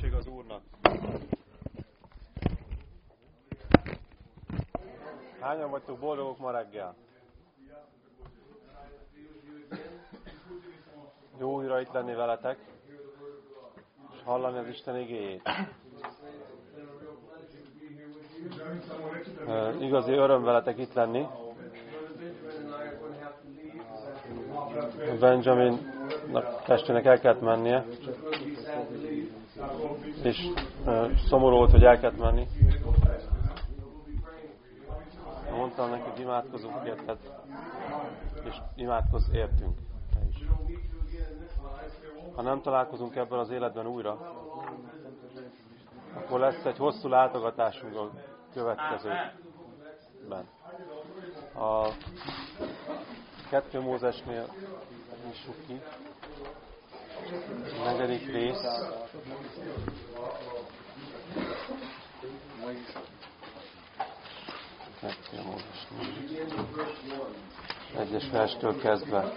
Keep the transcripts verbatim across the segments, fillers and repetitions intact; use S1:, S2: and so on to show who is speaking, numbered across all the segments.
S1: Dicsőség az Úrnak! Hányan vagytok boldogok ma reggel? Jó újra itt lenni veletek, és hallani az Isten igéjét. Uh, igazi öröm veletek itt lenni. Benjaminnak testvének el kellett mennie, és uh, szomorú volt, hogy el kellett menni. Mondtam neki, hogy imádkozunk érted, és imádkozz értünk. Te is. Ha nem találkozunk ebben az életben újra, akkor lesz egy hosszú látogatásunk a következőben. A kettő Mózesnél nyissuk ki. A negyedik rész. Kettő Mózesnél. Egyes verstől kezdve.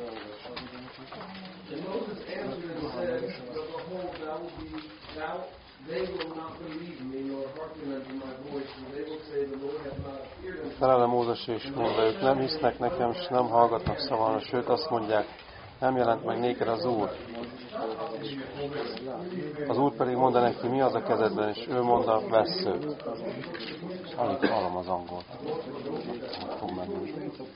S1: Felele Mózes és mondta, ők nem hisznek nekem, és nem hallgatnak szavamra, sőt azt mondják, nem jelent meg néked az Úr. Az Úr pedig mondta neki, mi az a kezedben, és ő mondta, vessző. Alig hallom az angolt. Fog menni.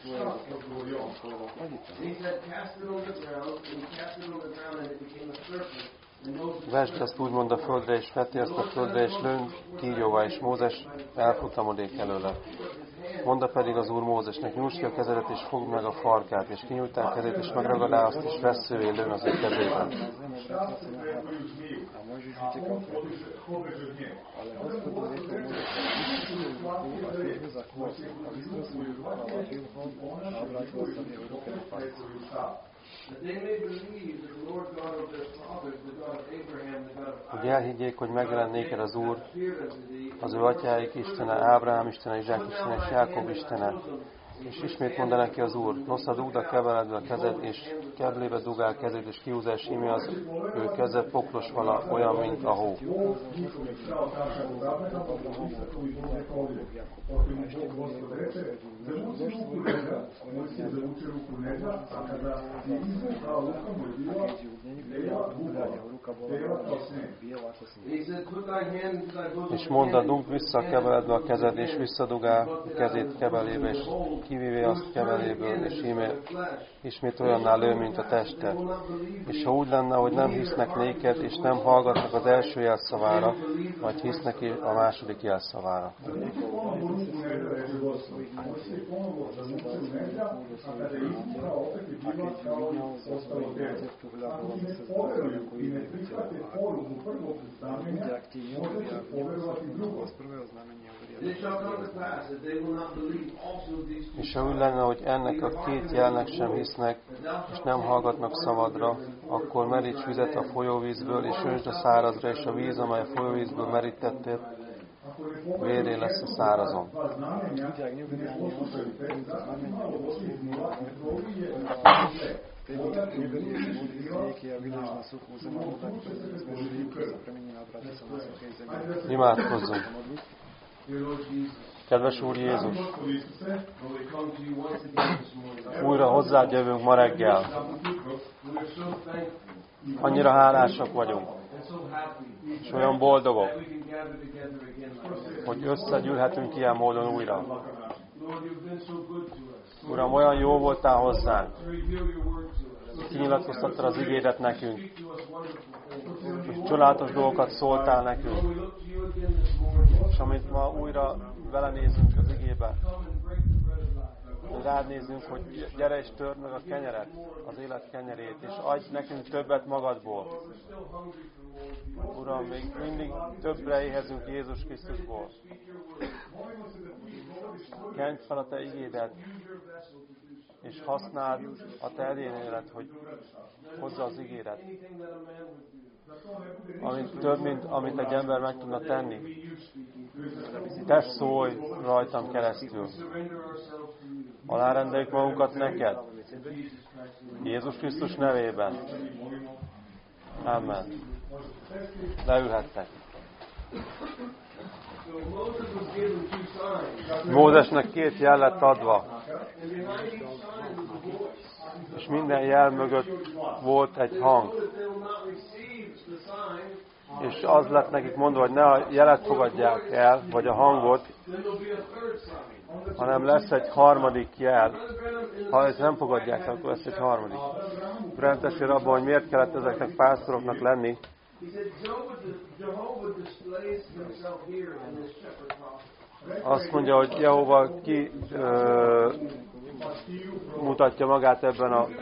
S1: Vesd ezt úgymond a földre, és veti ezt a földre, és lőn kígyóvá, és Mózes elfutamodék előle. Mondta pedig az Úr Mózesnek, nyújtsd ki a kezedet, és fogd meg a farkát, és kinyújtál a kezét, és megragadál azt, és vesszővé lőn az ő kezében. Hogy elhiggyék, hogy megjelent néked az Úr, az ő atyáik Istene, Ábrahám Istene, Izsák Istene és Jákob Istene. És ismét mondta neki az Úr, nosza dugd a kebeledbe a kezed, és keblébe dugál kezed, és kihúzás sími az ő keze poklos vala, olyan, mint a hó. És mondta, dugd vissza a kebeledbe a kezed, és visszadugál a kezét kebelébe, és kivéve azt kebeléből, és íme ismét olyanná lő, mint a teste. És ha úgy lenne, hogy nem hisznek néked, és nem hallgatnak az első jelszavára, vagy hisznek a második jelszavára. És ha úgy lenne, hogy ennek a két jelnek sem hisznek, és nem hallgatnak szavadra, akkor meríts vizet a folyóvízből, és öntsd a szárazra, és a víz, amely a folyóvízből merítettél, véré lesz a szárazon. Imádkozzunk! Kedves Úr Jézus! Újra hozzád jövünk ma reggel. Annyira hálásak vagyunk, és olyan boldogok, hogy összegyűlhetünk ilyen módon újra. Uram, olyan jó voltál hozzánk. Kinyilatkoztattad az igédet nekünk. És csodálatos dolgokat szóltál nekünk. És amit ma újra belenézünk az igébe, rád nézzünk, hogy gyere és törd meg a kenyeret, az élet kenyerét, és adj nekünk többet magadból. Uram, még mindig többre éhezünk Jézus Krisztusból. Kenj fel a Te igédet, és használd a Te edényedet, hogy hozza az igédet. Amit több, mint amit egy ember meg tudna tenni. Te szólj rajtam keresztül. Alárendeljük magunkat neked. Jézus Krisztus nevében. Amen. Leülhettek. Mózesnek két jel lett adva. És minden jel mögött volt egy hang. És az lett nekik mondva, hogy ne a jelet fogadják el, vagy a hangot, hanem lesz egy harmadik jel. Ha ezt nem fogadják el, akkor lesz egy harmadik. Rendessér abban, hogy miért kellett ezeknek pásztoroknak lenni. Azt mondja, hogy Jehova ki ö, mutatja magát ebben a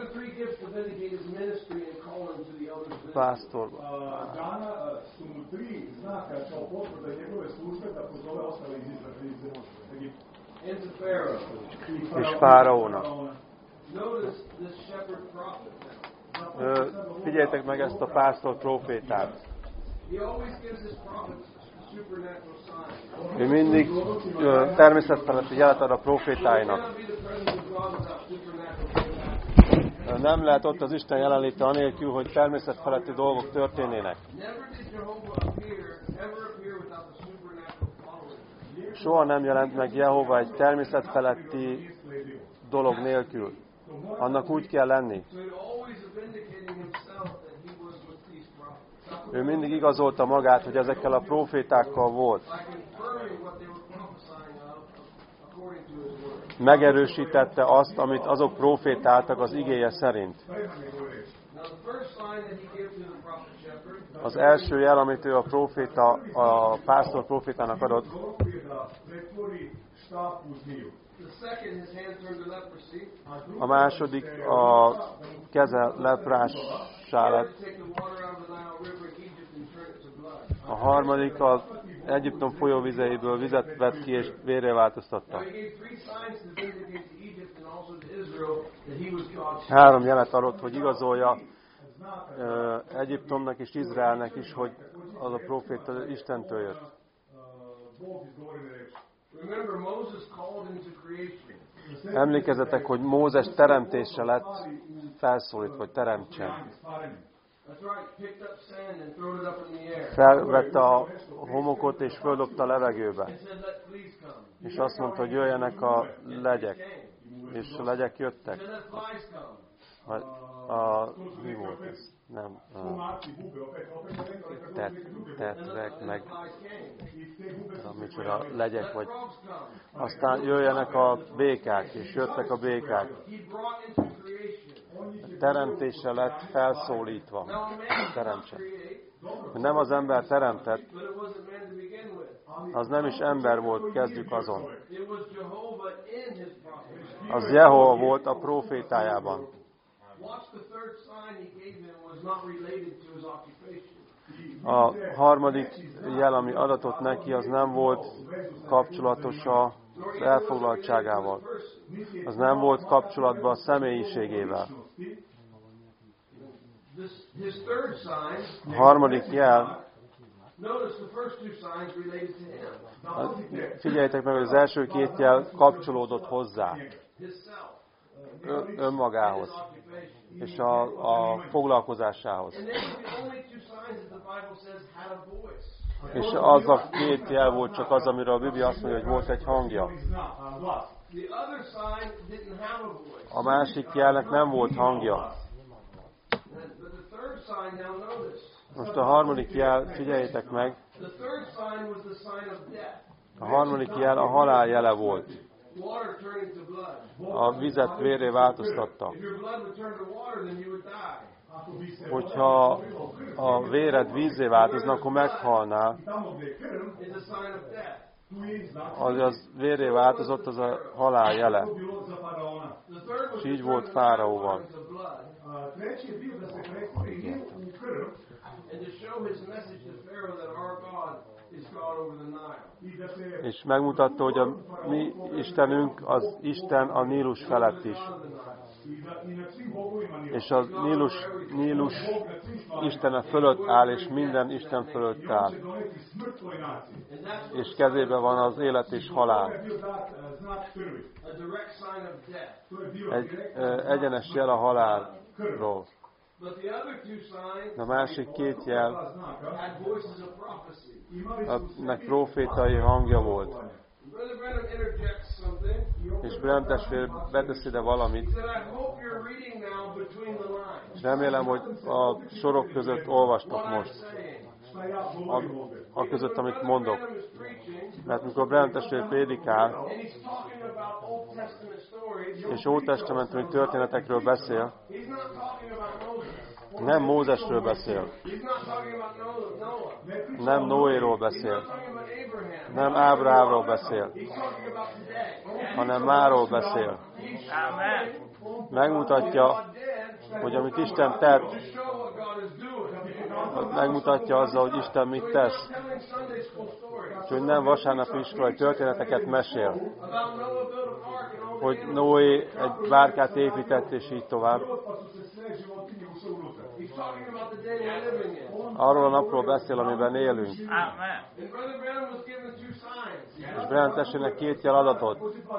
S1: pásztorban. És Fáraónak. Figyeljetek meg ezt a pásztor prófétát. Ő mindig természetfeletti jelet ad a prófétáinak. Nem lehet ott az Isten jelenléte anélkül, hogy természetfeletti dolgok történnének. Soha nem jelent meg Jehova egy természetfeletti dolog nélkül. Annak úgy kell lenni. Ő mindig igazolta magát, hogy ezekkel a prófétákkal volt. Megerősítette azt, amit azok prófétáltak az igéje szerint. Az első jel, amit ő a próféta, a pásztor prófétának adott, a második a keze leprássá lett. A harmadik az Egyiptom folyóvizeiből vizet vett ki és vérré változtatta. Három jelet adott, hogy igazolja uh, Egyiptomnak és Izraelnek is, hogy az a próféta Istentől jött. Emlékezzetek, hogy Mózes teremtése lett felszólítva, hogy teremtsen. Felvette a homokot és földobta a levegőbe. És azt mondta, hogy jöjjenek a legyek. És a legyek jöttek. A, a, mi volt ez? Nem. A, tet, tetrek, meg amicsoda legyek, vagy. Aztán jöjjenek a békák, és jöttek a békák. A teremtése lett felszólítva. Teremtsen. Nem az ember teremtett, az nem is ember volt, kezdjük azon. Az Jehova volt a prófétájában. A harmadik jel, ami adatott neki, az nem volt kapcsolatos a elfoglaltságával. Az nem volt kapcsolatban a személyiségével. A harmadik jel, figyeljétek meg, hogy az első két jel kapcsolódott hozzá, önmagához, és a, a foglalkozásához. És az a két jel volt csak az, amiről a Biblia azt mondja, hogy volt egy hangja. A másik jelnek nem volt hangja. Most a harmadik jel, figyeljétek meg, a harmadik jel a halál jele volt. A vizet vérré változtatta. Hogyha a véred vízzé változna, akkor meghalnál. Az az vérré változott, az a halál jele. És így volt Fáraóval. És megmutatta, hogy a mi Istenünk az Isten a Nílus felett is. És a Nílus, Nílus Istene fölött áll, és minden Isten fölött áll. És kezében van az élet és halál. Egy egyenes jel a halálról. A másik két jel, nek profétai hangja volt. És Branham testvér betesz ide valamit, és remélem, hogy a sorok között olvastok most. A, a között, amit mondok. Mert mikor Branham testvér prédikál, és ótestamentumi történetekről beszél, nem Mózesről beszél, nem Noéról beszél, nem Ábrahámról beszél, hanem máról beszél. Megmutatja, hogy amit Isten tett, megmutatja azzal, hogy Isten mit tesz. Úgyhogy nem vasárnapi iskolai történeteket mesél, hogy Noé egy bárkát épített, és így tovább. Arról a napról beszél, amiben élünk. És Branham testvének két jel adatot.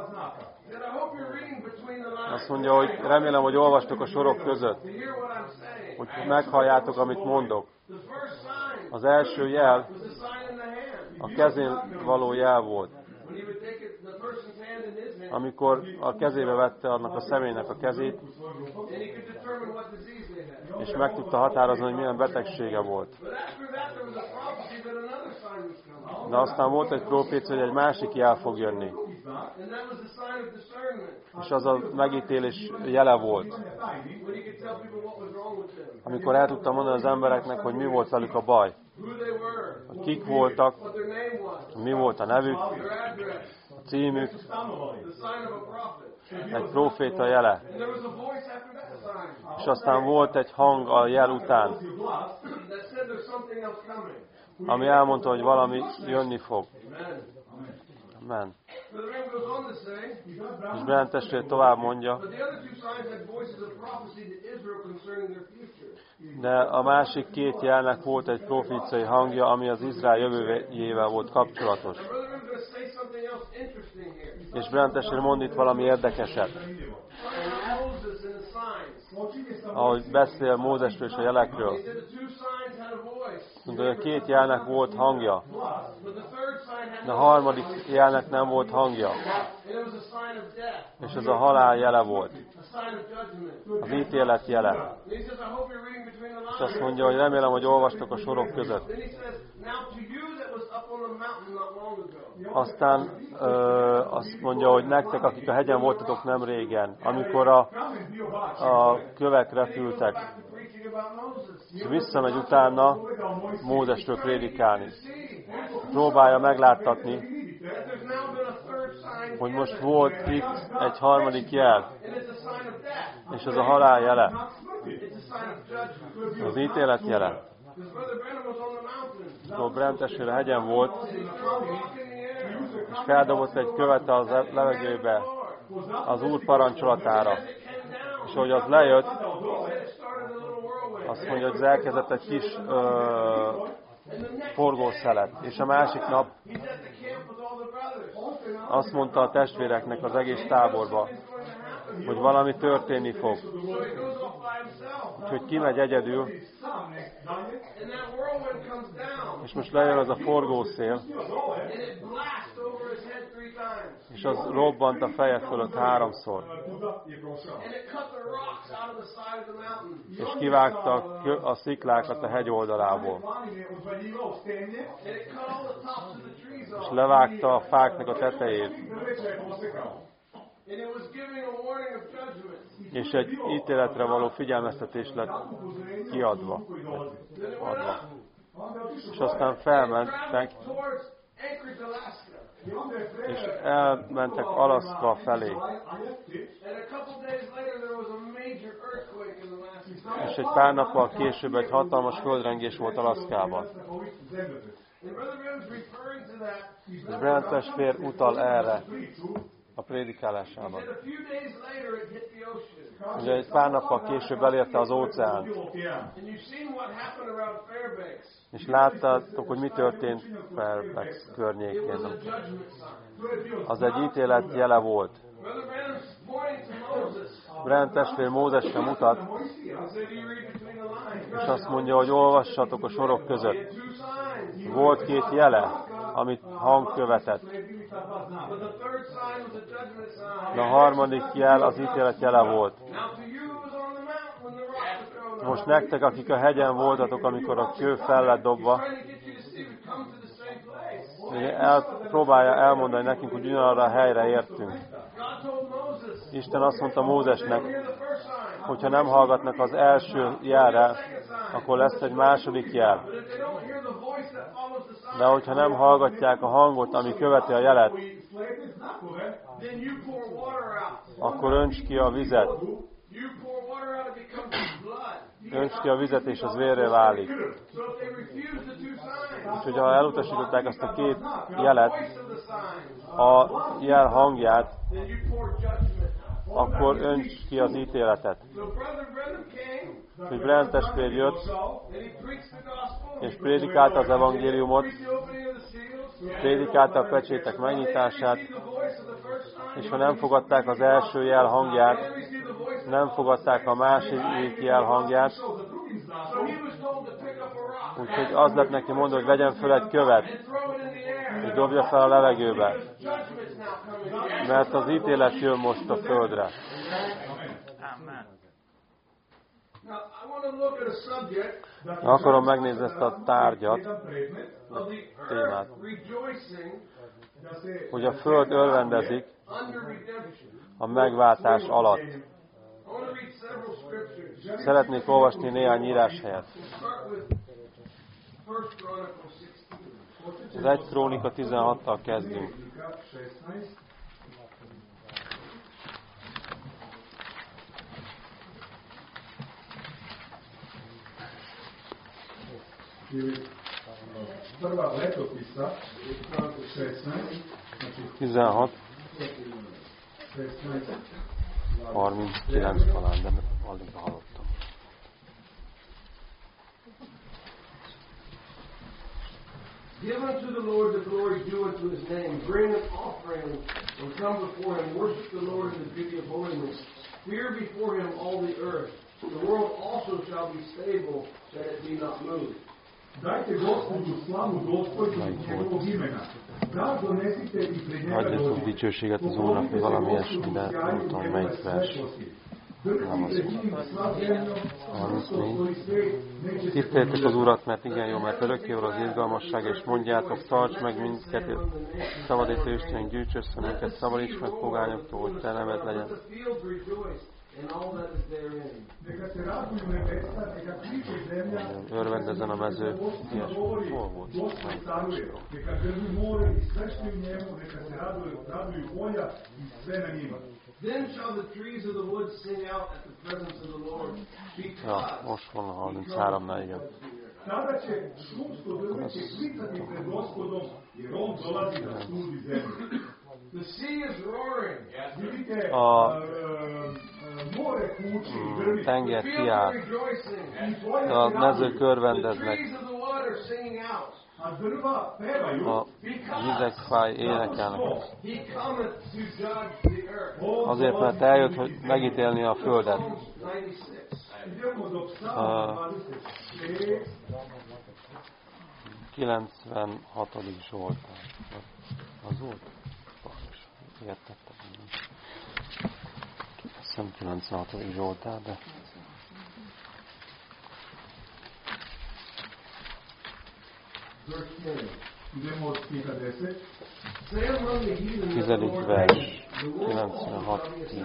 S1: Azt mondja, hogy remélem, hogy olvastok a sorok között, hogy meghalljátok, amit mondok. Az első jel a kezén való jel volt. Amikor a kezébe vette annak a személynek a kezét, és meg tudta határozni, hogy milyen betegsége volt. De aztán volt egy profécia, hogy egy másik jel fog jönni. És az a megítélés jele volt. Amikor el tudtam mondani az embereknek, hogy mi volt velük a baj. Hogy kik voltak, mi volt a nevük, a címük, egy proféta jele. És aztán volt egy hang a jel után, ami elmondta, hogy valami jönni fog. Amen. És Branham testvér tovább mondja, de a másik két jelnek volt egy proféciai hangja, ami az Izrael jövőjével volt kapcsolatos. És Branham testvér mond itt valami érdekeset. Ahogy beszél Mózesről és a jelekről. Mondja, hogy a két jelnek volt hangja, de a harmadik jelnek nem volt hangja. És ez a halál jele volt. Az ítélet jele. És azt mondja, hogy remélem, hogy olvastok a sorok között. Aztán ö, azt mondja, hogy nektek, akik a hegyen voltatok nem régen, amikor a, a kövek repültek, és visszamegy utána Mózesről prédikálni. Próbálja megláttatni, hogy most volt itt egy harmadik jel, és ez a halál jele, az ítélet jele. Akkor Branham testvér a hegyen volt, és feldobott egy követ a levegőbe az Úr parancsolatára. És ahogy az lejött, azt mondja, hogy elkezdett egy kis ö, forgószelet. És a másik nap azt mondta a testvéreknek az egész táborba, hogy valami történni fog. Úgyhogy kimegy egyedül, és most lejön az a forgószél, és az robbant a feje fölött háromszor. És kivágta a sziklákat a hegy oldalából. És levágta a fáknak a tetejét. És egy ítéletre való figyelmeztetés lett kiadva. Adva. És aztán felmentek, és elmentek Alaszka felé. És egy pár nappal később egy hatalmas földrengés volt Alaszkában. És Branham testvér utal erre a prédikálásában. Ugye egy pár nappal később elérte az óceánt. És láttátok, hogy mi történt Fairfax környékén. Az egy ítélet jele volt. Branham testvér Mózesre mutat, És azt mondja, hogy olvassatok a sorok között. Volt két jele, amit hang követett. De a harmadik jel az ítélet jele volt. Most nektek, akik a hegyen voltatok, amikor a kő fel lett dobva, el, próbálja elmondani nekünk, hogy ugyanarra a helyre értünk. Isten azt mondta Mózesnek, hogyha nem hallgatnak az első jelre, akkor lesz egy második jel. De hogyha nem hallgatják a hangot, ami követi a jelet, akkor önts ki a vizet. Önts ki a vizet, és az vérré válik. Úgyhogy ha elutasították azt a két jelet, a jel hangját, akkor önts ki az ítéletet. Úgyhogy Branham testvér jött, és prédikálta az evangéliumot, prédikálta a pecsétek megnyitását, és ha nem fogadták az első jel hangját, nem fogadták a második jel hangját, úgyhogy az lett neki mondva, hogy vegyen föl egy követ, és dobja fel a levegőbe, mert az ítélet jön most a földre. Akarom megnézni ezt a tárgyat, a témát, hogy a föld örvendezik a megváltás alatt. Szeretnék olvasni néhány íráshelyet. Az egy Krónika tizenhattal kezdünk. tizenhat, harminckilenc talán, de alig hallottam.
S2: Give unto the Lord the glory due unto his name. Bring an offering and come before him. Worship the Lord in the beauty of holiness. Fear before him all the earth. The world also shall be stable, that it be not moved.
S3: Dajte Gospodu slavu dostojnu njegovog imena. Da donesite i pred njega dođite.
S1: Adjatok dicsőséget az Úrnak, hogy valami ilyesmi, de nem tudom melyik vers. Nem az harmincnégy. Tiszteljétek az Urat, mert igen jó, mert örökké van az izgalmasság, és mondjátok, tarts meg minket, szabadító Istenünk, gyűjts össze minket, szabadíts meg pogányoktól, hogy te neved legyen. Örvendezzen a mező. Ilyesmi. Hol volt? Ja, most van a harmincháromnál, igen.
S3: Tada će šumsko drveće klicati pred Gospodom, jer on dolazi da sudi zemlju.
S2: The sea is roaring.
S3: Vidite,
S1: A
S3: more kući i drvi.
S1: tenger kiáll, a mezők örvendeznek,
S3: A drva pevaju.
S1: a vizek fáj énekelnek. Azért, mert eljött, hogy megítélni a földet. A kilencvenhatodik Zsoltár. Az volt? Értettem. Azt hiszem kilencvenhatodik Zsoltár, de... Tizedik vers, kilencvenhat tíz.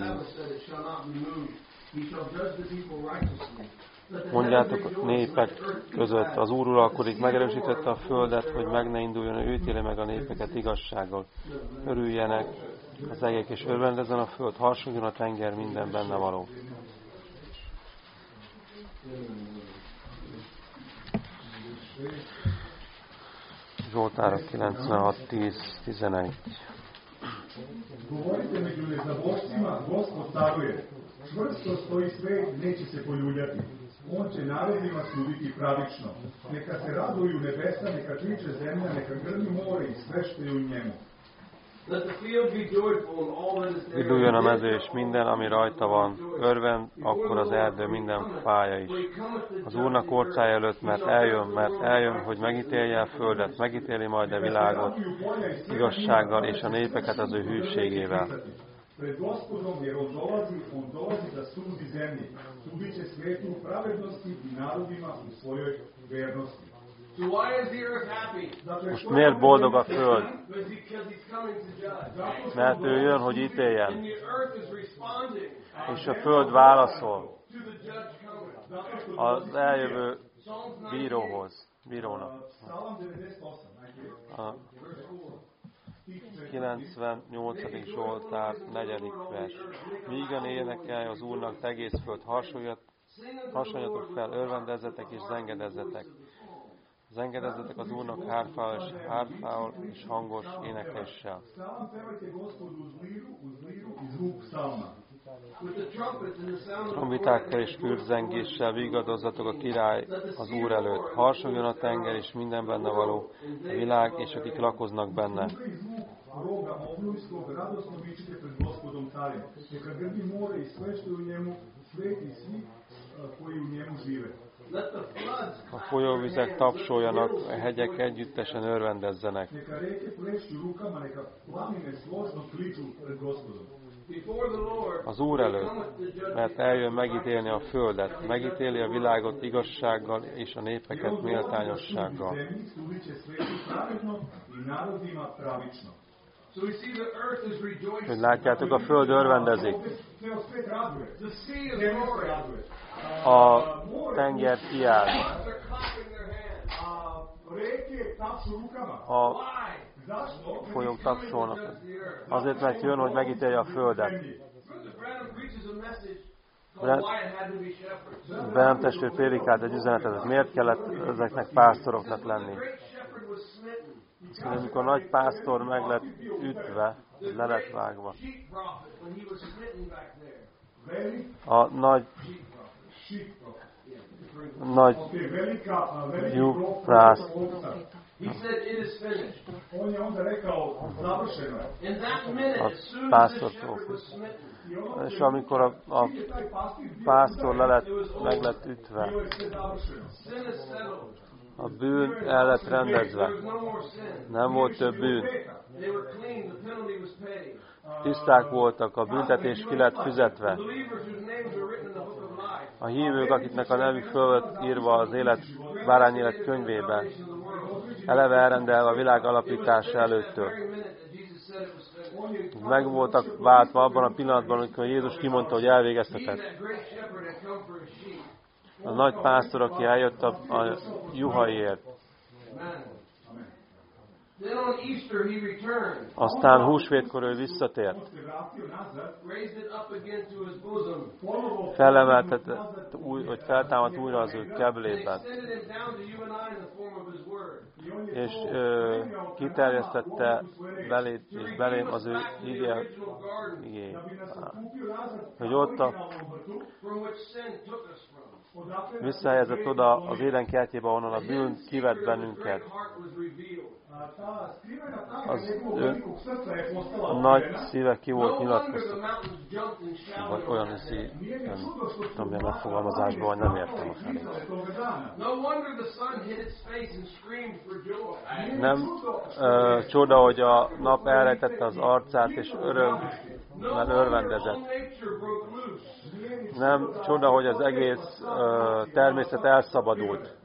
S1: Mondjátok a népek között, az Úr uralkodik, megerősítette a földet, hogy meg ne induljon, ő ítéli meg a népeket igazsággal. Örüljenek az egek, és örvendezzen a föld, harsogjon a tenger, minden benne való. Zsoltára kilencvenhat tíz tizenegy.
S3: Govorite među nezabošcima, Gospod caruje. Čvrsto stoji svet, neće se poljuljati. On će narodima suditi pravično. Neka se raduju nebesa, neka kriče zemlja, neka grmi more i sve što je u njemu.
S1: Üdüljön a mező és minden, ami rajta van. Örvend akkor az erdő minden fája is. Az Úrnak orcája előtt, mert eljön, mert eljön, hogy megítélje a földet, megítéli majd a világot igazsággal és a népeket az ő hűségével.
S3: Pred Gospodom jer on dolazi, on dolazi da sudi zemlji. Sudiće svetu u pravednosti i narodima u svojoj vernosti.
S2: So why is the earth happy?
S1: Most miért boldog a föld? Mert ő jön, hogy ítéljen. És a föld válaszol az eljövő bíróhoz, bírónak. A kilencvennyolcadik Zsoltár, negyedik vers. Mígan énekelj az Úrnak, te egész föld, harsonjatok fel, örvendezzetek és zengedezzetek. Zengedezzetek az Úrnak hárfával és, hárfával és hangos énekessel. Trombitákkal és kürtzengéssel vigadozzatok a király az Úr előtt. Harsogjon a tenger és minden benne való, a világ és akik lakoznak benne. A folyóvizek tapsoljanak, a hegyek együttesen örvendezzenek. Az Úr előtt, mert eljön megítélni a földet, megítéli a világot igazsággal és a népeket méltányossággal. Hogy látjátok, a föld örvendezik. A tenger kiáll. A folyók tapsolnak. Azért, mert jön, hogy megítélje a földet. Branham testvér prédikált egy üzenetet, miért kellett ezeknek pásztoroknak lenni. Szóval, amikor a nagy pásztor meg lett ütve, le lett vágva. A nagy nagy juhász a pásztor és amikor a, a pásztor le lett, meg lett ütve, a bűn el lett rendezve. Nem volt több bűn. Tiszták voltak, a büntetés ki lett fizetve. A hívők, akiknek a nevük föl lett írva az élet, bárány élet könyvében, eleve elrendelve a világ alapítása előttől. Meg voltak váltva abban a pillanatban, amikor Jézus kimondta, hogy elvégeztetett. A nagy pásztor, aki eljött a, a juhaiért. Aztán húsvétkor ő visszatért. Felemeltetett, vagy feltámadt újra az ő keblében. És ö, kiterjesztette belét és belém az ő igéjét. Hogy ott a visszahelyezett oda az éden kertjébe, onnan a bűn kivett bennünket. Az ő, a nagy szíve ki volt nyilatkoztatva. Vagy olyan szív, nem tudom, milyen megfogalmazásban, vagy nem értem a felét. Nem ö, csoda, hogy a nap elrejtette az arcát, és öröm, mert örvendezett. Nem csoda, hogy az egész ö, természet elszabadult.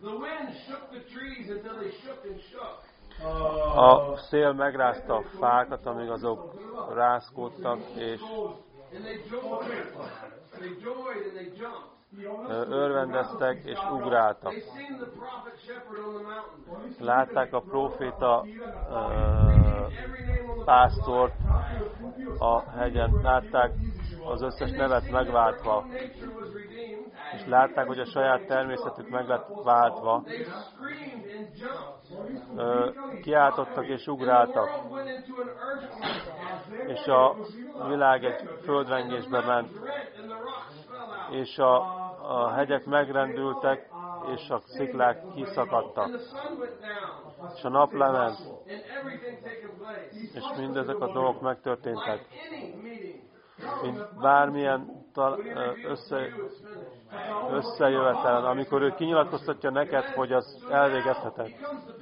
S1: A szél megrázta a fákat, amíg azok rázkódtak, és örvendeztek és ugráltak. Látták a próféta uh, pásztort a hegyen, látták az összes nevet megváltva, és látták, hogy a saját természetük meg lett váltva. Ö, kiáltottak és ugráltak, és a világ egy földrengésbe ment, és a, a hegyek megrendültek, és a sziklák kiszakadtak. És a nap lement, és mindezek a dolgok megtörténtek. Mint bármilyen össze, összejövetelen, amikor ő kinyilatkoztatja neked, hogy az elvégezheted.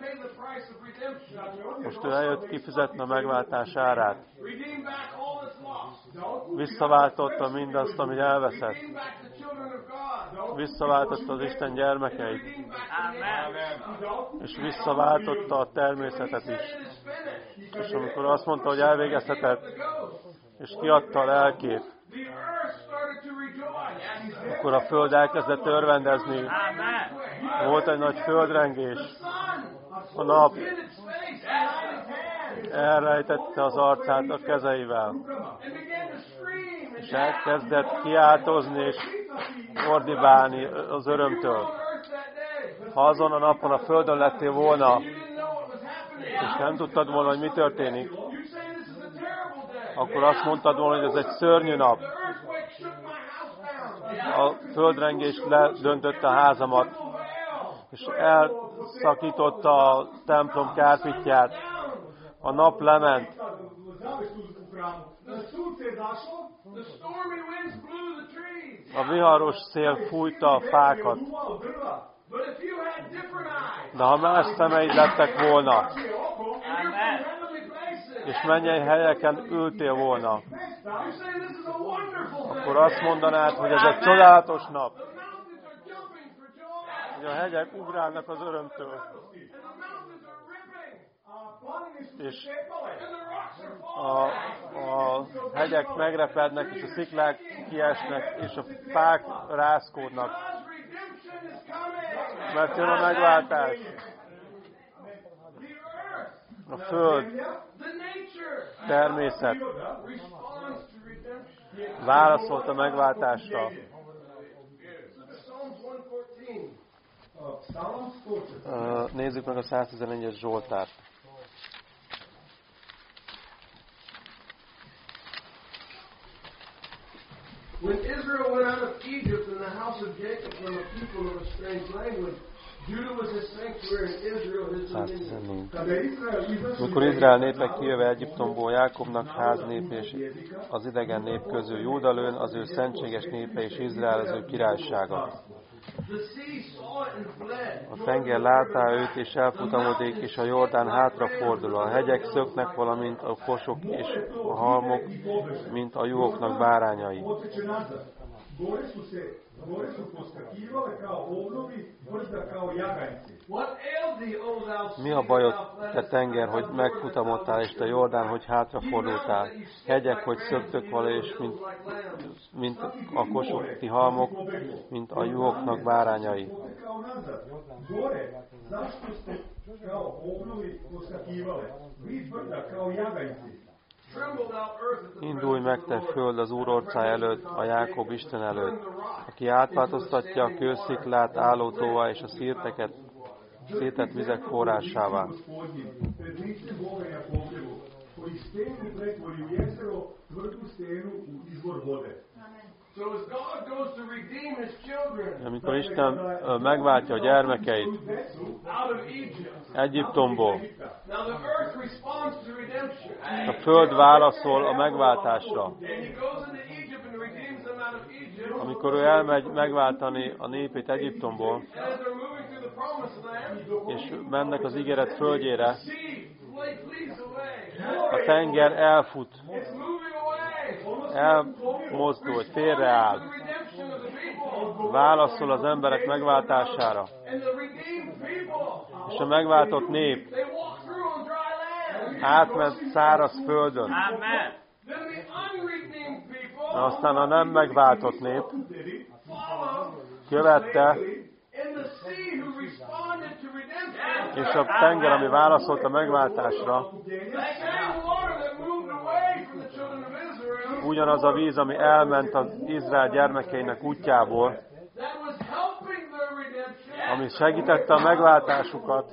S1: Most ő eljött kifizetni a megváltás árát. Visszaváltotta mindazt, amit elveszett. Visszaváltotta az Isten gyermekeit. És visszaváltotta a természetet is. És amikor azt mondta, hogy elvégezheted, és kiadta a lelkét, akkor a föld elkezdett örvendezni. Volt egy nagy földrengés. A nap elrejtette az arcát a kezeivel. És elkezdett kiáltozni és ordibálni az örömtől. Ha azon a napon a földön lettél volna, és nem tudtad volna, hogy mi történik, akkor azt mondtad volna, hogy ez egy szörnyű nap. A földrengés ledöntötte a házamat, és elszakította a templom kárpitját. A nap lement. A viharos szél fújta a fákat. De ha más szemeid lettek volna, és mennyei helyeken ültél volna, akkor azt mondanád, hogy ez egy csodálatos nap. Hogy a hegyek ugrálnak az örömtől. És a, a hegyek megrepednek, és a sziklák kiesnek, és a fák rázkódnak. Mert jön a megváltás. A föld, természet válaszolt a megváltásra. Nézzük meg a száztizenegyes Zsoltárt.
S2: When Israel went out of Egypt and the house of Jacob from a people of a strange language, Judah was his sanctuary and Israel his dominion.
S1: Mikor Izrael népe kijöve Egyiptomból, Jákobnak háznép és az idegen nép közül Júda lőn, az ő szentséges népe és Izrael az ő királysága. A tenger látá őt, és elfutamodik, és a Jordán hátrafordul. A hegyek szöknek, valamint a fosok és a halmok, mint a juhoknak bárányai. Mi a bajod, te tenger, hogy megfutamottál, és te Jordán, hogy hátrafordultál? Hegyek, hogy szöktök vala, és mint, mint a kossuthi halmok, mint a juhoknak bárányai. Indulj meg, te föld, az Úr orcája előtt, a Jákob Isten előtt, aki átváltoztatja a kősziklát állótóvá és a szírteket szétett vizek forrásává. Amikor Isten megváltja a gyermekeit Egyiptomból, a föld válaszol a megváltásra. Amikor ő elmegy megváltani a népét Egyiptomból, és mennek az ígéret földjére, a tenger elfut, elmozdul, hogy félreáll, válaszol az emberek megváltására. És a megváltott nép átment száraz földön. De aztán a nem megváltott nép követte, és a tenger, ami válaszolt a megváltásra, ugyanaz a víz, ami elment az Izrael gyermekeinek útjából, ami segítette a megváltásukat,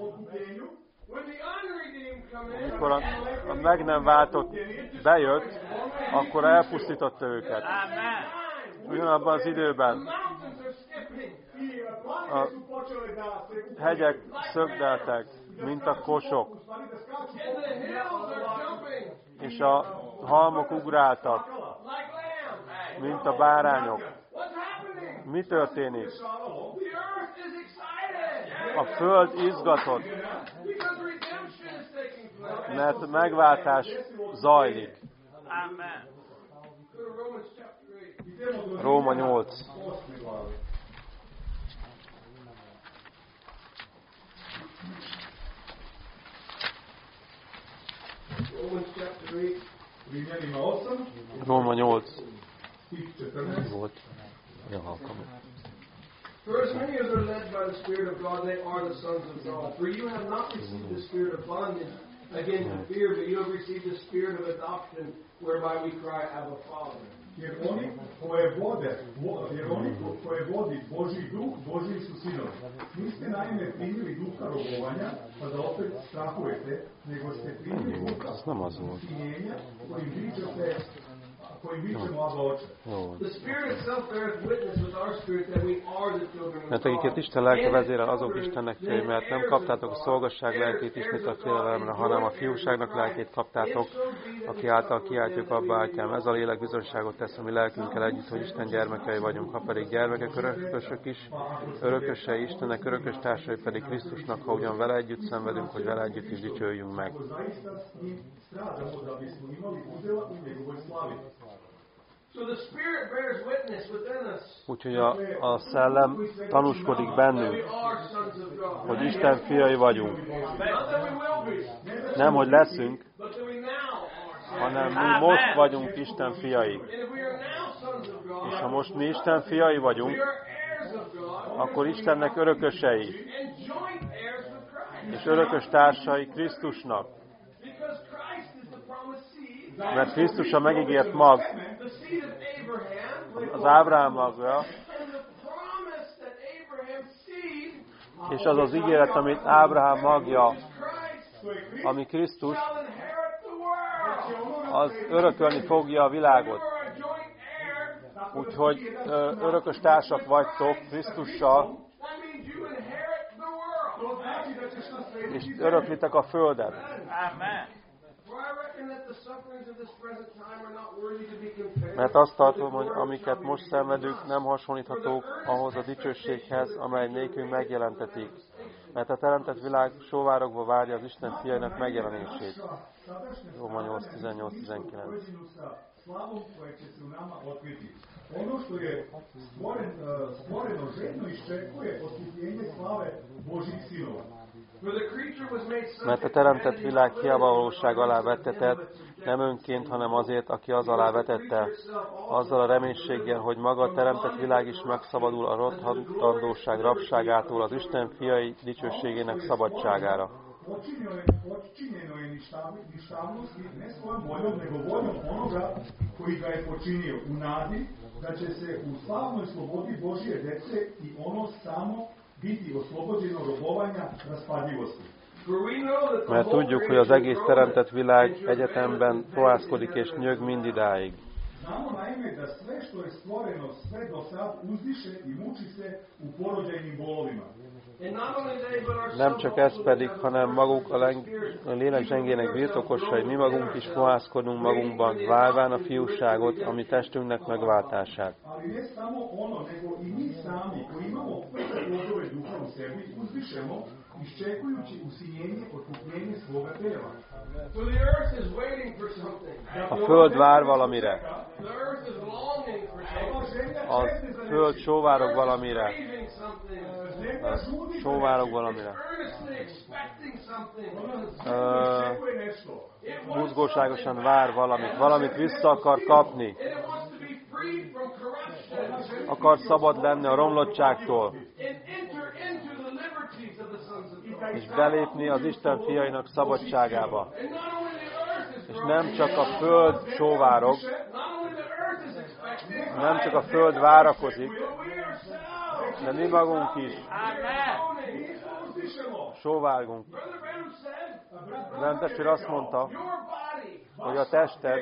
S1: amikor a, a meg nem váltott bejött, akkor elpusztította őket. Ugyanabban az időben a hegyek szökdeltek, mint a kosok, és a halmok ugráltak, mint a bárányok. Mi történik? A föld izgatott, mert megváltás zajlik. Róma nyolc. Róma nyolc. Volt.
S2: For as many as are led by the Spirit of God, they are the sons of God. For you have not received the spirit of bondage again to fear, but you have received the spirit of adoption, whereby we cry, Abba, Father.
S3: Jer oni koje vode, jer oni koje vodi Božji duh, Božji su sinovi. Niste naime primili duha robovanja, pa da opet strahujete, nego ste primili duha sinjenja kojim vičete, kojim vičemo Abba Oče.
S2: The Spirit itself beareth witness with our spirit that we are the children of
S1: Mert
S2: God.
S1: akiket Isten lelke vezérel, azok Istennek fiai, mert nem kaptátok a szolgasság lelkét ismét a félelemre, hanem a fiúságnak lelkét kaptátok, aki által kiáltjuk Abba, Atyám. Ez a lélek bizonyságot tesz a mi lelkünkkel együtt, hogy Isten gyermekei vagyunk. Ha pedig gyermekek, örökösök is, örökösei Istennek, örökös társai pedig Krisztusnak, ha ugyan vele együtt szenvedünk, hogy vele együtt is dicsőjünk meg. Úgyhogy a, a szellem tanúskodik bennünk, hogy Isten fiai vagyunk. Nem, hogy leszünk, hanem mi most vagyunk Isten fiai. És ha most mi Isten fiai vagyunk, akkor Istennek örökösei, és örökös társai Krisztusnak. Mert Krisztus a megígért mag, az Ábrahám magja, és az az ígéret, amit Ábrahám magja, ami Krisztus, az örökölni fogja a világot. Úgyhogy örökös társak vagytok Krisztussal, és öröklitek a földet. Mert azt tartom, hogy amiket most szenvedünk, nem hasonlíthatók ahhoz a dicsőséghez, amely nékünk megjelentetik. Mert a teremtett világ sóvárogva várja az Isten fiainak megjelenését. Róma nyolc tizennyolc tizenkilenc.
S3: Ono što je stvoren, stvoreno žedno iščekuje otkripljenje slave Božjih sinova.
S1: Mert a teremtett világ hiába valóság alá vettetett, nem önként, hanem azért, aki az alá vetette, azzal a reménységgel, hogy maga a teremtett világ is megszabadul a rothadandóság rabságától az Isten fiai dicsőségének szabadságára.
S3: Počinjeno je ništavnosti ne svojom voljom, nego voljom onoga koji ga je počinio u nadi da će se u slavnoj slobodi Božje dece i ono samo biti oslobođeno robovanja raspadljivosti.
S1: Mert tudjuk, hogy az egész teremtett világ egyetemben továszkodik és nyög mindidáig.
S3: Znamo naime da sve što je stvoreno sve do sad uzdiše i muči se u porođajnim bolovima.
S1: Nem csak ez pedig, hanem maguk a, leng, a lélek zsengének birtokosai, mi magunk is fohászkodunk magunkban, várván a fiúságot, ami testünknek megváltását. A föld vár valamire. A föld sóvárog valamire. A sóvárog valamire. Uh, Buzgóságosan vár valamit. Valamit vissza akar kapni. Akar szabad lenni a romlottságtól. És belépni az Isten fiainak szabadságába. És nem csak a föld sóvárog, nem csak a föld várakozik, de mi magunk is sóvárgunk. Bentestér azt mondta, hogy a tested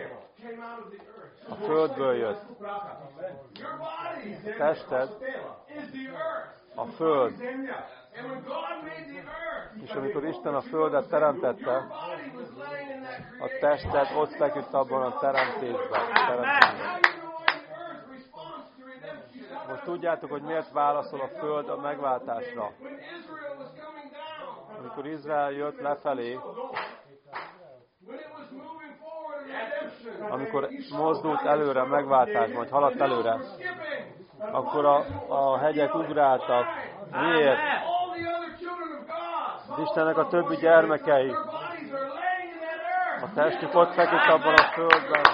S1: a földből jött. A tested a föld.
S2: And when God made the earth,
S1: És amikor Isten a földet teremtette,
S2: your body was laying in that
S1: a
S2: creation.
S1: tested ott feküdt abban a teremtésben. teremtésben.
S2: Now you know why the earth responds to redemption.
S1: Most tudjátok, hogy miért válaszol a föld a megváltásra.
S2: When Israel was coming down,
S1: Amikor Izrael jött lefelé,
S2: when it was moving forward in redemption,
S1: amikor mozdult előre a megváltásban, vagy haladt előre,
S2: skipping,
S1: akkor a, a hegyek ugráltak. Miért?
S2: all the other children of God,
S1: Az Istennek a többi gyermekei,
S2: their bodies are laying in that earth.
S1: a testük ott feküdt abban a földben.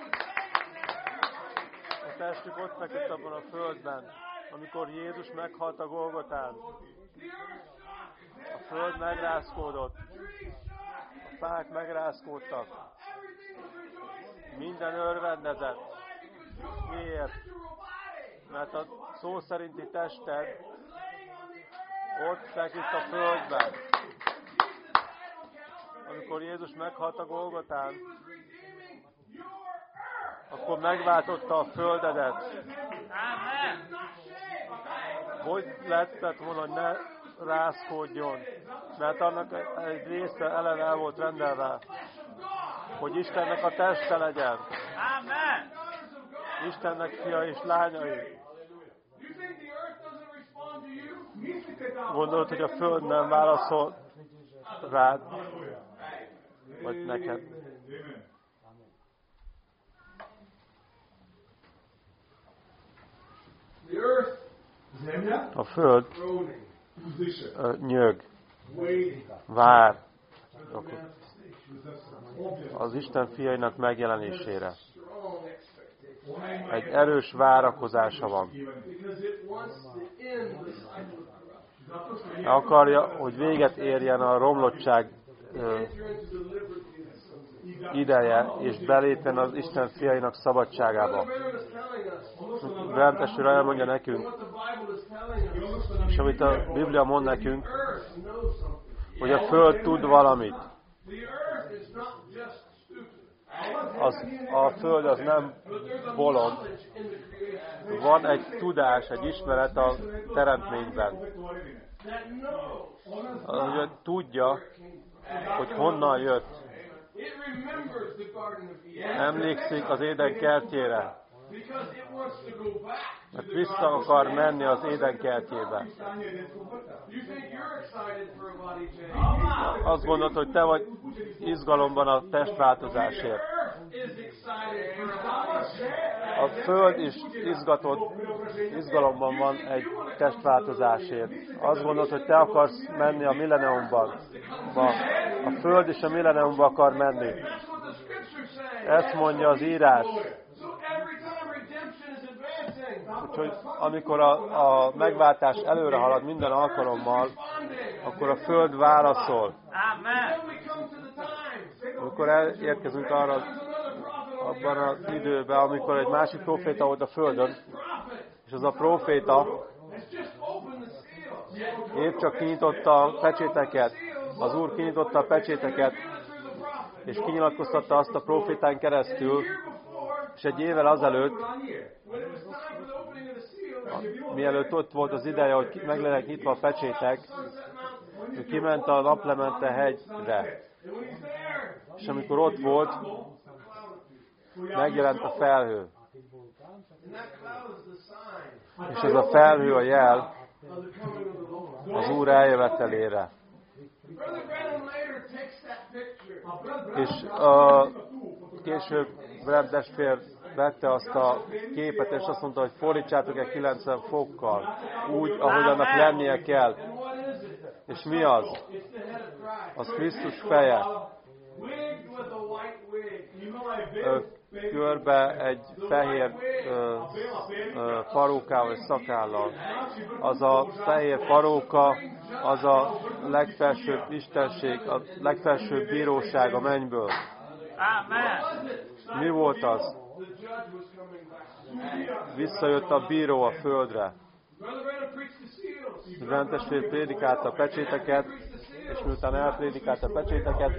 S1: A testük ott feküdt abban a földben, amikor Jézus meghalt a Golgotán. A föld megrázkódott, a fák megrázkódtak, minden örvendezett. Miért? Mert a szó szerinti tested ott feküdt a földben. Amikor Jézus meghalt a Golgotán, akkor megváltotta a földedet. Hogy lehetett volna, hogy ne rázkódjon? Mert annak egy része eleve el volt rendelve, hogy Istennek a teste legyen. Istennek fia és lányai. Gondolod, hogy a föld nem válaszol rád, vagy neked?
S2: The earth
S1: A föld
S2: groaning,
S1: ö, nyög,
S2: waiting.
S1: vár az Isten fiainak megjelenésére.
S2: Strong expectation.
S1: Egy erős várakozása van.
S2: Because it wants to end the cycle of corruption.
S1: Akarja, hogy véget érjen a romlottság ö,
S2: Enter into the liberty of the sons of God.
S1: ideje, és belépjen az Isten fiainak szabadságába.
S2: Brother Branham is telling us
S1: Brent testvér elmondja nekünk,
S2: what the Bible is telling us.
S1: és amit a Biblia mond nekünk,
S2: Earth knows something.
S1: hogy a föld tud valamit.
S2: The earth is not just stupid.
S1: Az, a föld az nem
S2: But there's a
S1: bolond.
S2: knowledge in the creation
S1: Van egy tudás, egy ismeret a teremtményben.
S2: that knows.
S1: Hogy tudja, hogy honnan jött.
S2: It remembers the Garden of Eden.
S1: Emlékszik az Éden kertjére,
S2: Because it wants to go back.
S1: mert vissza akar menni az Éden kertjébe.
S2: You think you're excited for a body change?
S1: Azt gondolod, hogy te vagy izgalomban a testváltozásért.
S2: Earth is excited for a body change.
S1: A Föld is izgatott, izgalomban van egy testváltozásért. Azt gondolod, hogy te akarsz menni a milleniumban. A Föld is a milleniumba akar menni.
S2: That's what the scripture's saying.
S1: Ezt mondja az írás.
S2: So every time redemption is advancing,
S1: Úgyhogy amikor a, a megváltás előre halad minden alkalommal, akkor a Föld válaszol.
S2: then we come to the time.
S1: Amikor elérkezünk arra abban az időben, amikor egy másik proféta volt a Földön, és az a proféta
S2: It's just opened the seals.
S1: épp csak kinyitotta a pecséteket, az Úr kinyitotta a pecséteket, és kinyilatkoztatta azt a profétán keresztül, és egy évvel azelőtt, mielőtt ott volt az ideje, hogy meg legyenek nyitva a pecsétek, ő kiment a Naplemente hegyre. És amikor ott volt, megjelent a felhő. És ez a felhő a jel az Úr eljövetelére. És uh, később Brent testvér vette azt a képet, és azt mondta, hogy fordítsátok el kilencven fokkal, úgy, ahogy annak lennie kell. És mi az? Az Krisztus feje. Ö, körbe egy fehér ö, ö, parókával és szakállal. Az a fehér paróka, az a legfelsőbb istenség, a legfelsőbb bíróság a mennyből. Mi volt az? Visszajött a bíró a földre. Brent testvér prédikálta a pecséteket, és miután elprédikálta a pecséteket,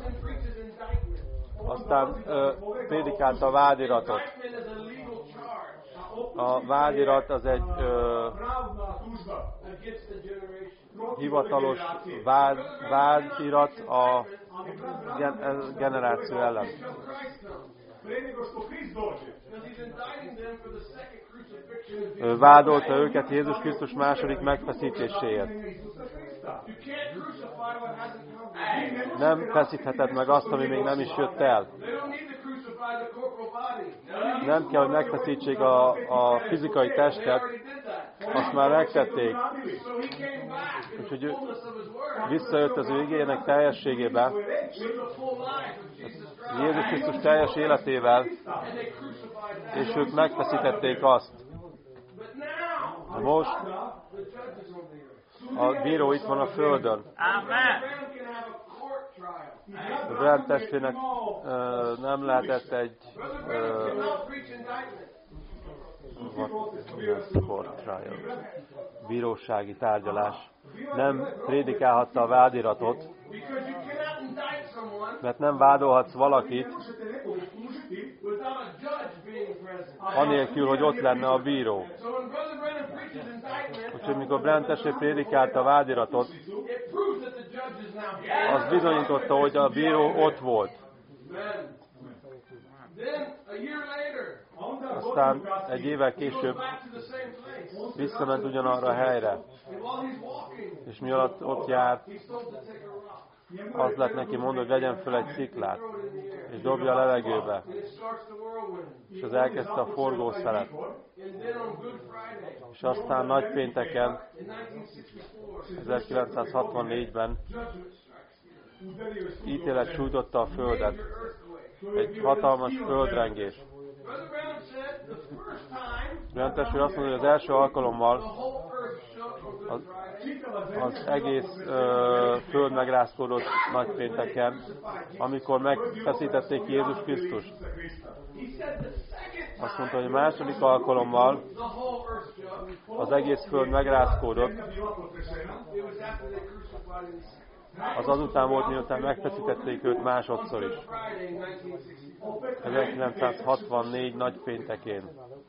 S1: aztán ö, prédikálta a vádiratot. A vádirat az egy ö,
S2: against the generation.
S1: hivatalos vád, vádirat a gen, generáció ellen. Ő vádolta őket Jézus Krisztus második megfeszítéséért. Nem feszítheted meg azt, ami még nem is jött el. Nem kell, hogy megfeszítsék a, a fizikai testet, azt már megtették. Úgyhogy ő visszajött az ő igének teljességébe, Jézus Krisztus teljes életével, és ők megfeszítették azt. De most a bíró itt van a földön. A Branham testvérnek uh, nem lehetett egy uh, bírósági tárgyalás. Nem prédikálhatta a vádiratot, mert nem vádolhatsz valakit, anélkül, hogy ott lenne a bíró. Úgyhogy mikor Branham testvér prédikálta a vádiratot, az bizonyította, hogy a bíró ott volt. Aztán egy évvel később visszament ugyanarra a helyre, és mi alatt ott járt, az lett neki mondva, hogy vegyen föl egy sziklát, és dobja a levegőbe, és az elkezdte a forgószelet. És aztán nagypénteken, ezerkilencszázhatvannégyben ítélet sújtotta a földet. Egy hatalmas földrengés. Branham testvér azt mondja, hogy az első alkalommal az, az egész ö, föld megrázkódott nagypénteken, amikor megfeszítették Jézus Krisztust. Azt mondta, hogy a második alkalommal az egész föld megrázkódott. Az azután volt, miután megfeszítették őt másodszor is. ezerkilencszázhatvannégy nagypéntekén.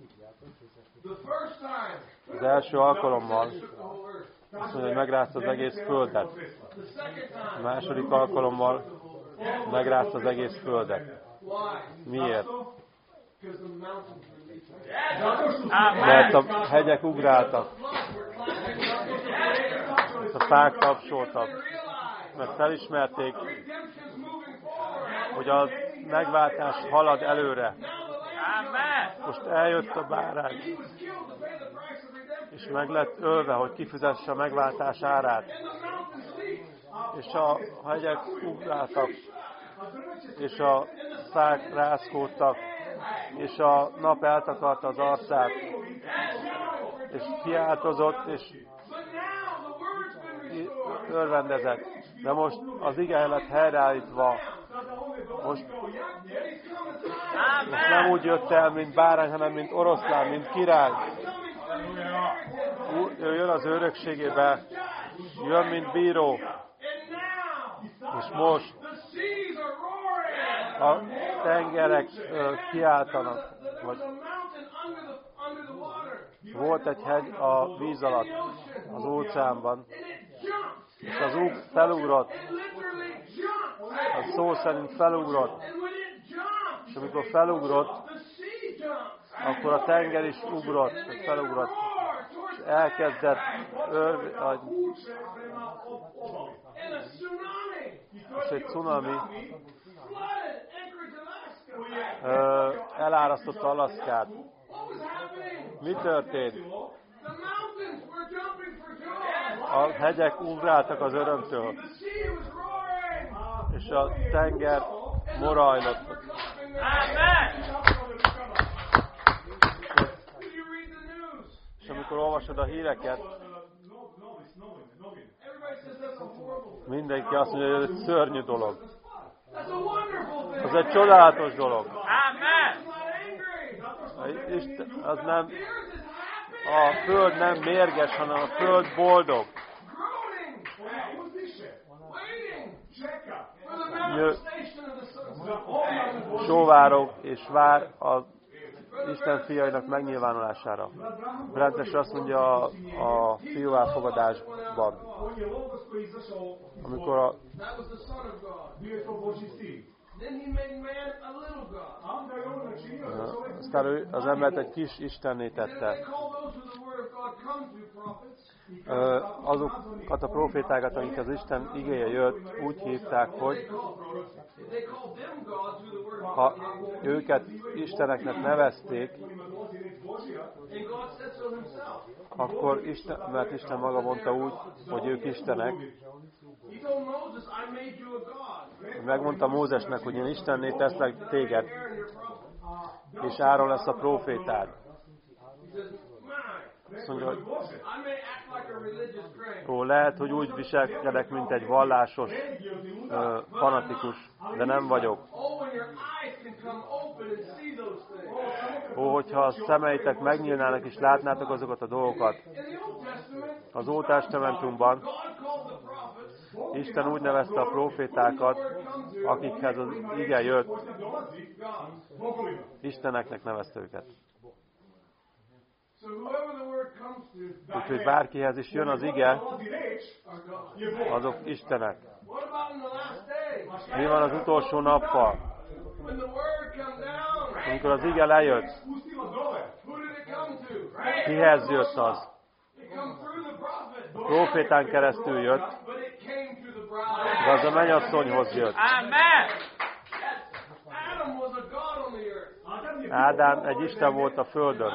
S1: Az első alkalommal azt mondja, hogy megrázta az egész földet. A második alkalommal megrázta az egész földet. Miért? Mert a hegyek ugráltak. A fák tapsoltak. Mert felismerték, hogy a megváltás halad előre. Most eljött a bárány, és meg lett ölve, hogy kifizesse a megváltás árát. És a hegyek ugráltak, és a fák rázkódtak, és a nap eltakarta az arcát, és kiáltozott, és örvendezett. De most az ige lett helyreállítva. Most, most nem úgy jött el, mint bárány, hanem mint oroszlán, mint király. Ő jön az örökségébe, jön, mint bíró. És most a tengerek kiáltanak, vagy volt egy hegy a víz alatt, az óceánban, és az ug felugrott, a szó szerint felugrott, és amikor felugrott, akkor a tenger is ugrott, vagy felugrott, és elkezdett örv, és egy cunami ö, elárasztotta Alaszkát. Mi történt? A hegyek ugráltak az örömtől, és a tenger morajlott. És amikor olvasod a híreket, mindenki azt mondja, hogy ez egy szörnyű dolog. Az egy csodálatos dolog. Az nem, a föld nem mérges, hanem a föld boldog. Jö, sóvárog és vár a Isten fiainak megnyilvánulására. Brentes azt mondja a, a fiú elfogadásban, amikor a aztán ő az embert egy kis istenné tette. Azokat a profétákat, akik az Isten igéje jött, úgy hívták, hogy ha őket isteneknek nevezték, akkor Isten, mert Isten maga mondta úgy, hogy ők istenek. Megmondta Mózesnek, hogy én Istenné teszlek téged, és Áron lesz a profétád. Azt mondja, hogy ó, lehet, hogy úgy viselkedek, mint egy vallásos uh, fanatikus, de nem vagyok. Ó, hogyha a szemeitek megnyílnának és látnátok azokat a dolgokat. Az Ótestamentumban Isten úgy nevezte a profétákat, akikhez az ige jött, isteneknek nevezte őket. Úgyhogy bárkihez is jön az ige, azok istenek. Mi van az utolsó nappal? Amikor az ige lejött, kihez jött az? A profétán keresztül jött, de az a mennyasszonyhoz jött. Ádám egy Isten volt a földön.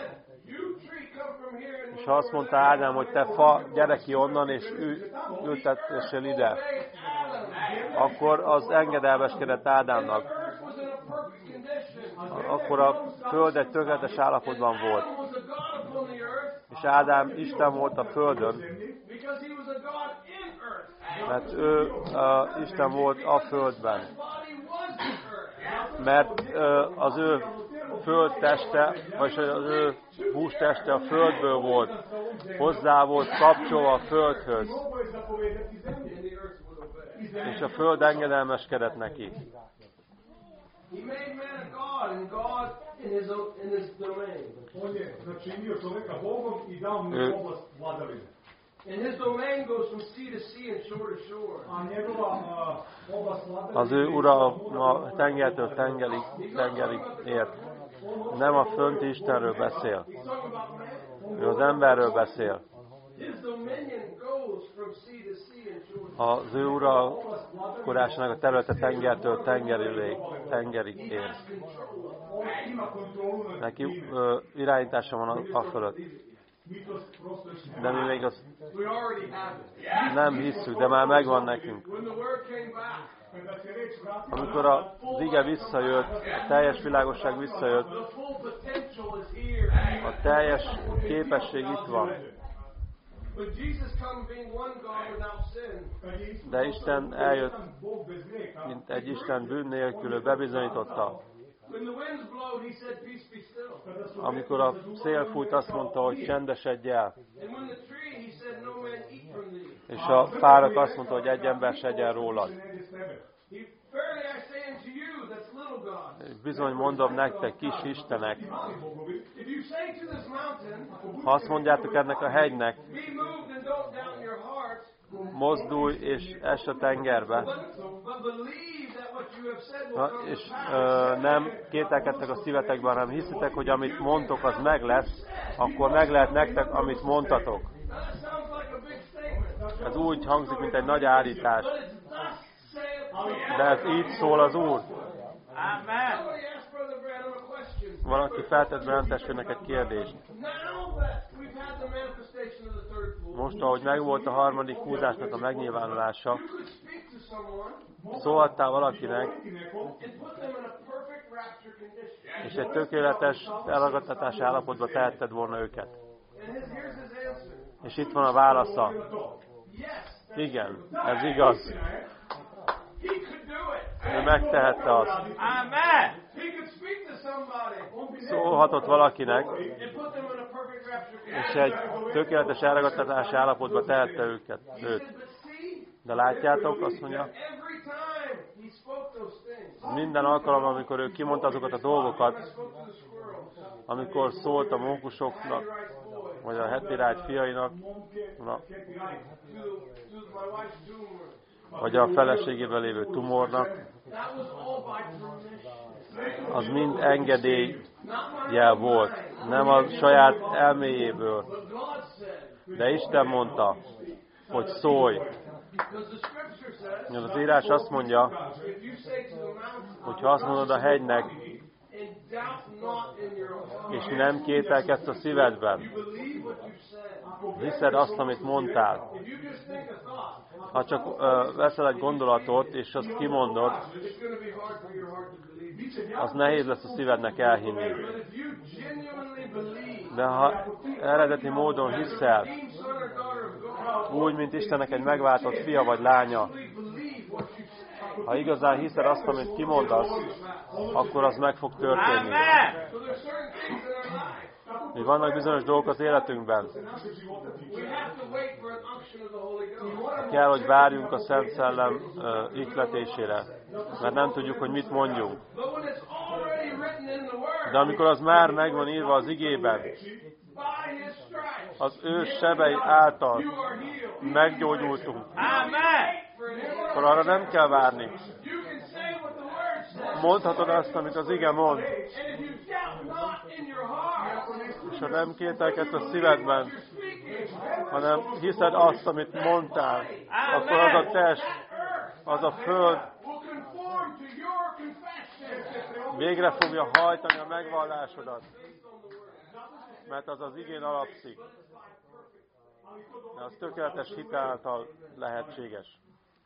S1: És ha azt mondta Ádám, hogy te fa, gyere ki onnan, és ültetessél ide, akkor az engedelmeskedett Ádámnak. Akkor a föld egy tökéletes állapotban volt. És Ádám Isten volt a földön, mert ő uh, Isten volt a földben. Mert uh, az ő földteste, vagy az ő hústeste a földből volt, hozzá volt kapcsolva a földhöz, és a föld engedelmeskedett neki. Ő az ő ura a tengertől tengerig, tengerig ért. Nem a fönti Istenről beszél. Ő az emberről beszél. Az ő ura korásának a területe tengertől tengerig, tengerig ér. Neki ö, irányítása van a, a fölött. De mi még azt nem hisszük, de már megvan nekünk. Amikor az ige visszajött, a teljes világosság visszajött, a teljes képesség itt van. De Isten eljött, mint egy Isten bűn nélkül, bebizonyította. Amikor a szél fújt, azt mondta, hogy csendesedj el. És a fárak azt mondta, hogy egy ember se egyen rólad. Bizony mondom nektek, kis istenek, ha azt mondjátok ennek a hegynek, mozdulj és ess a tengerbe, na, és ö, nem kételkedtek a szívetekben, hanem hiszitek, hogy amit mondtok, az meg lesz, akkor meg lehet nektek, amit mondtatok. Ez úgy hangzik, mint egy nagy állítás. De ez így szól az Úr. Valaki feltett Branham testvérnek egy kérdést. Most, ahogy megvolt a harmadik húzásnak a megnyilvánulása, szólhattál valakinek, és egy tökéletes elragadtatási állapotba tehetted volna őket. És itt van a válasza. Igen, ez igaz. Ő megtehette azt. Szólhatott valakinek, és egy tökéletes elragadtatási állapotba tehette őket, őt. De látjátok, azt mondja, minden alkalommal, amikor ő kimondta azokat a dolgokat, amikor szólt a mókusoknak, vagy a Hetirájt fiainak, na, vagy a feleségével lévő tumornak, az mind engedéllyel volt, nem a saját elméjéből. De Isten mondta, hogy szólj. Az írás azt mondja, hogy ha azt mondod a hegynek, és nem kételkedsz a szívedben, hiszed azt, amit mondtál. Ha csak uh, veszel egy gondolatot, és azt kimondod, az nehéz lesz a szívednek elhinni. De ha eredeti módon hiszel, úgy, mint Istennek egy megváltott fia vagy lánya, ha igazán hiszed azt, amit kimondasz, akkor az meg fog történni. Mi vannak bizonyos dolgok az életünkben. Kell, hogy várjunk a Szent Szellem uh, ihletésére, mert nem tudjuk, hogy mit mondjunk. De amikor az már megvan írva az igében, az ő sebei által meggyógyultunk, akkor arra nem kell várni. Mondhatod azt, amit az ige mond. És ha nem kételkedsz a szívedben, hanem hiszed azt, amit mondtál, akkor az a test, az a föld végre fogja hajtani a megvallásodat. Mert az az igén alapszik. De az tökéletes hit által lehetséges.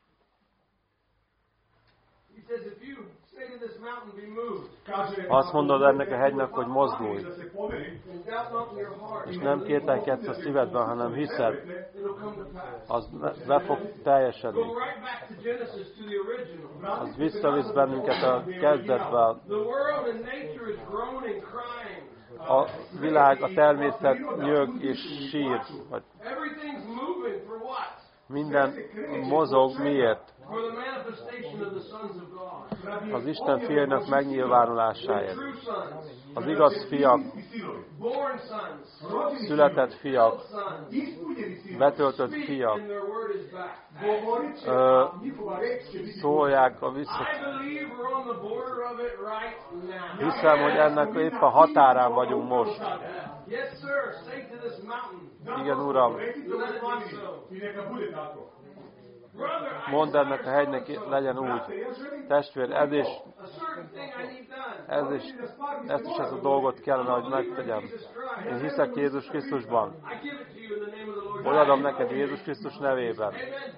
S1: Azt mondod ennek a hegynek, hogy mozdulj, és nem kételkedsz a szívedben, hanem hiszed, az be fog teljesedni. Az visszavisz bennünket a kezdetbe. A világ, a természet nyög és sír. Minden mozog. Miért? Az Isten fiainak megnyilvánulásáért. Az igaz fiak, született fiak, betöltött fiak ö, szólják a vissza. Hiszem, hogy ennek épp a határán vagyunk most. Igen, Uram. Mondd ennek a hegynek, legyen úgy. Testvér, ez is, ez is, ezt is ezt a dolgot kellene, hogy megtegyem. Én hiszek Jézus Krisztusban. Odaadom neked Jézus Krisztus nevében.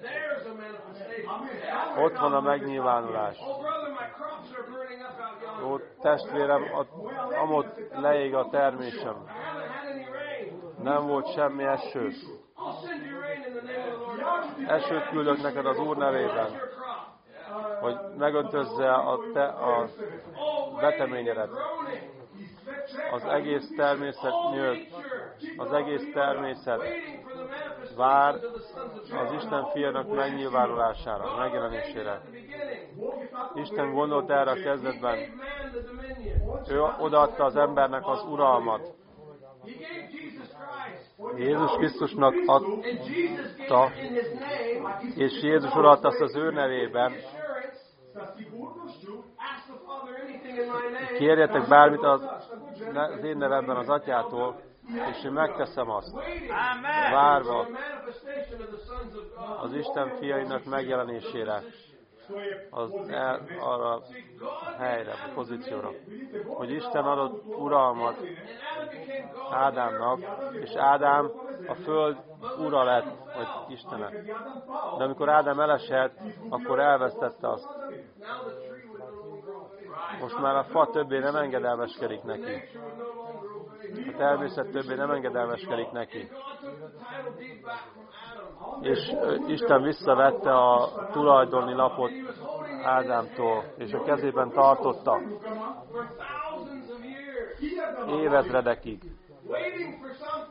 S1: Ott van a megnyilvánulás. Ó, testvérem, amott leég a termésem. Nem volt semmi eső. Esőt küldök neked az Úr nevében, hogy megöntözze a, te, a veteményedet. Az egész természet nyög, az egész természet vár az Isten fiának megnyilvánulására, megjelenésére. Isten gondolt erre a kezdetben. Ő odaadta az embernek az uralmat. Jézus Krisztusnak adta, és Jézus odaadta azt az ő nevében. Kérjetek bármit az, az én nevemben az Atyától, és én megteszem azt. Várva az Isten fiainak megjelenésére. Az el, arra a helyre, a pozícióra. Hogy Isten adott uralmat Ádámnak, és Ádám a föld ura lett, vagy Istene. De amikor Ádám elesett, akkor elvesztette azt. Most már a fa többé nem engedelmeskedik neki. A természet többé nem engedelmeskedik neki. És Isten visszavette a tulajdoni lapot Ádámtól, és a kezében tartotta évezredekig,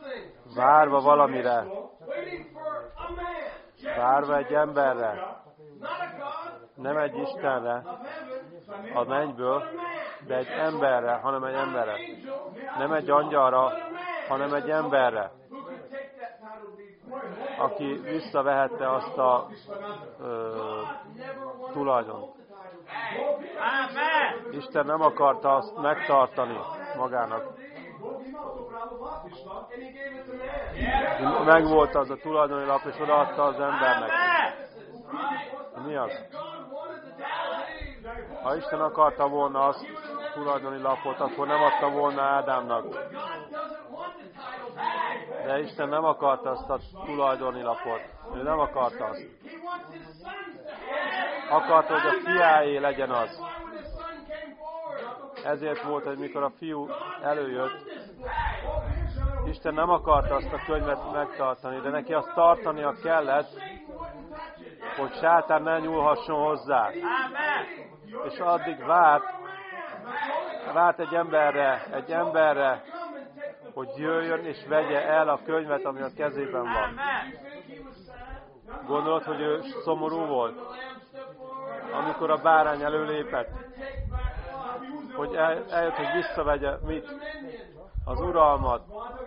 S1: várva valamire, várva egy emberre, Nem egy Istenre, a mennyből, de egy emberre, hanem egy emberre. Nem egy angyalra, hanem egy emberre, aki visszavehette azt a ö, tulajdont. Isten nem akarta azt megtartani magának. Megvolt az a tulajdoni lap, és odaadta az embernek. Mi az? Ha Isten akarta volna azt tulajdoni lapot, akkor nem adta volna Ádámnak. De Isten nem akarta azt a tulajdoni lapot. Ő nem akarta azt. Akarta, hogy a fiáé legyen az. Ezért volt, hogy mikor a fiú előjött, Isten nem akarta azt a könyvet megtartani, de neki azt tartania kellett, hogy sátán ne nyúlhasson hozzá. És addig várt, várt egy emberre, egy emberre, hogy jöjjön és vegye el a könyvet, ami a kezében van. Gondolod, hogy ő szomorú volt, amikor a bárány előlépett, hogy el, eljött, hogy visszavegye mit? Az uralmat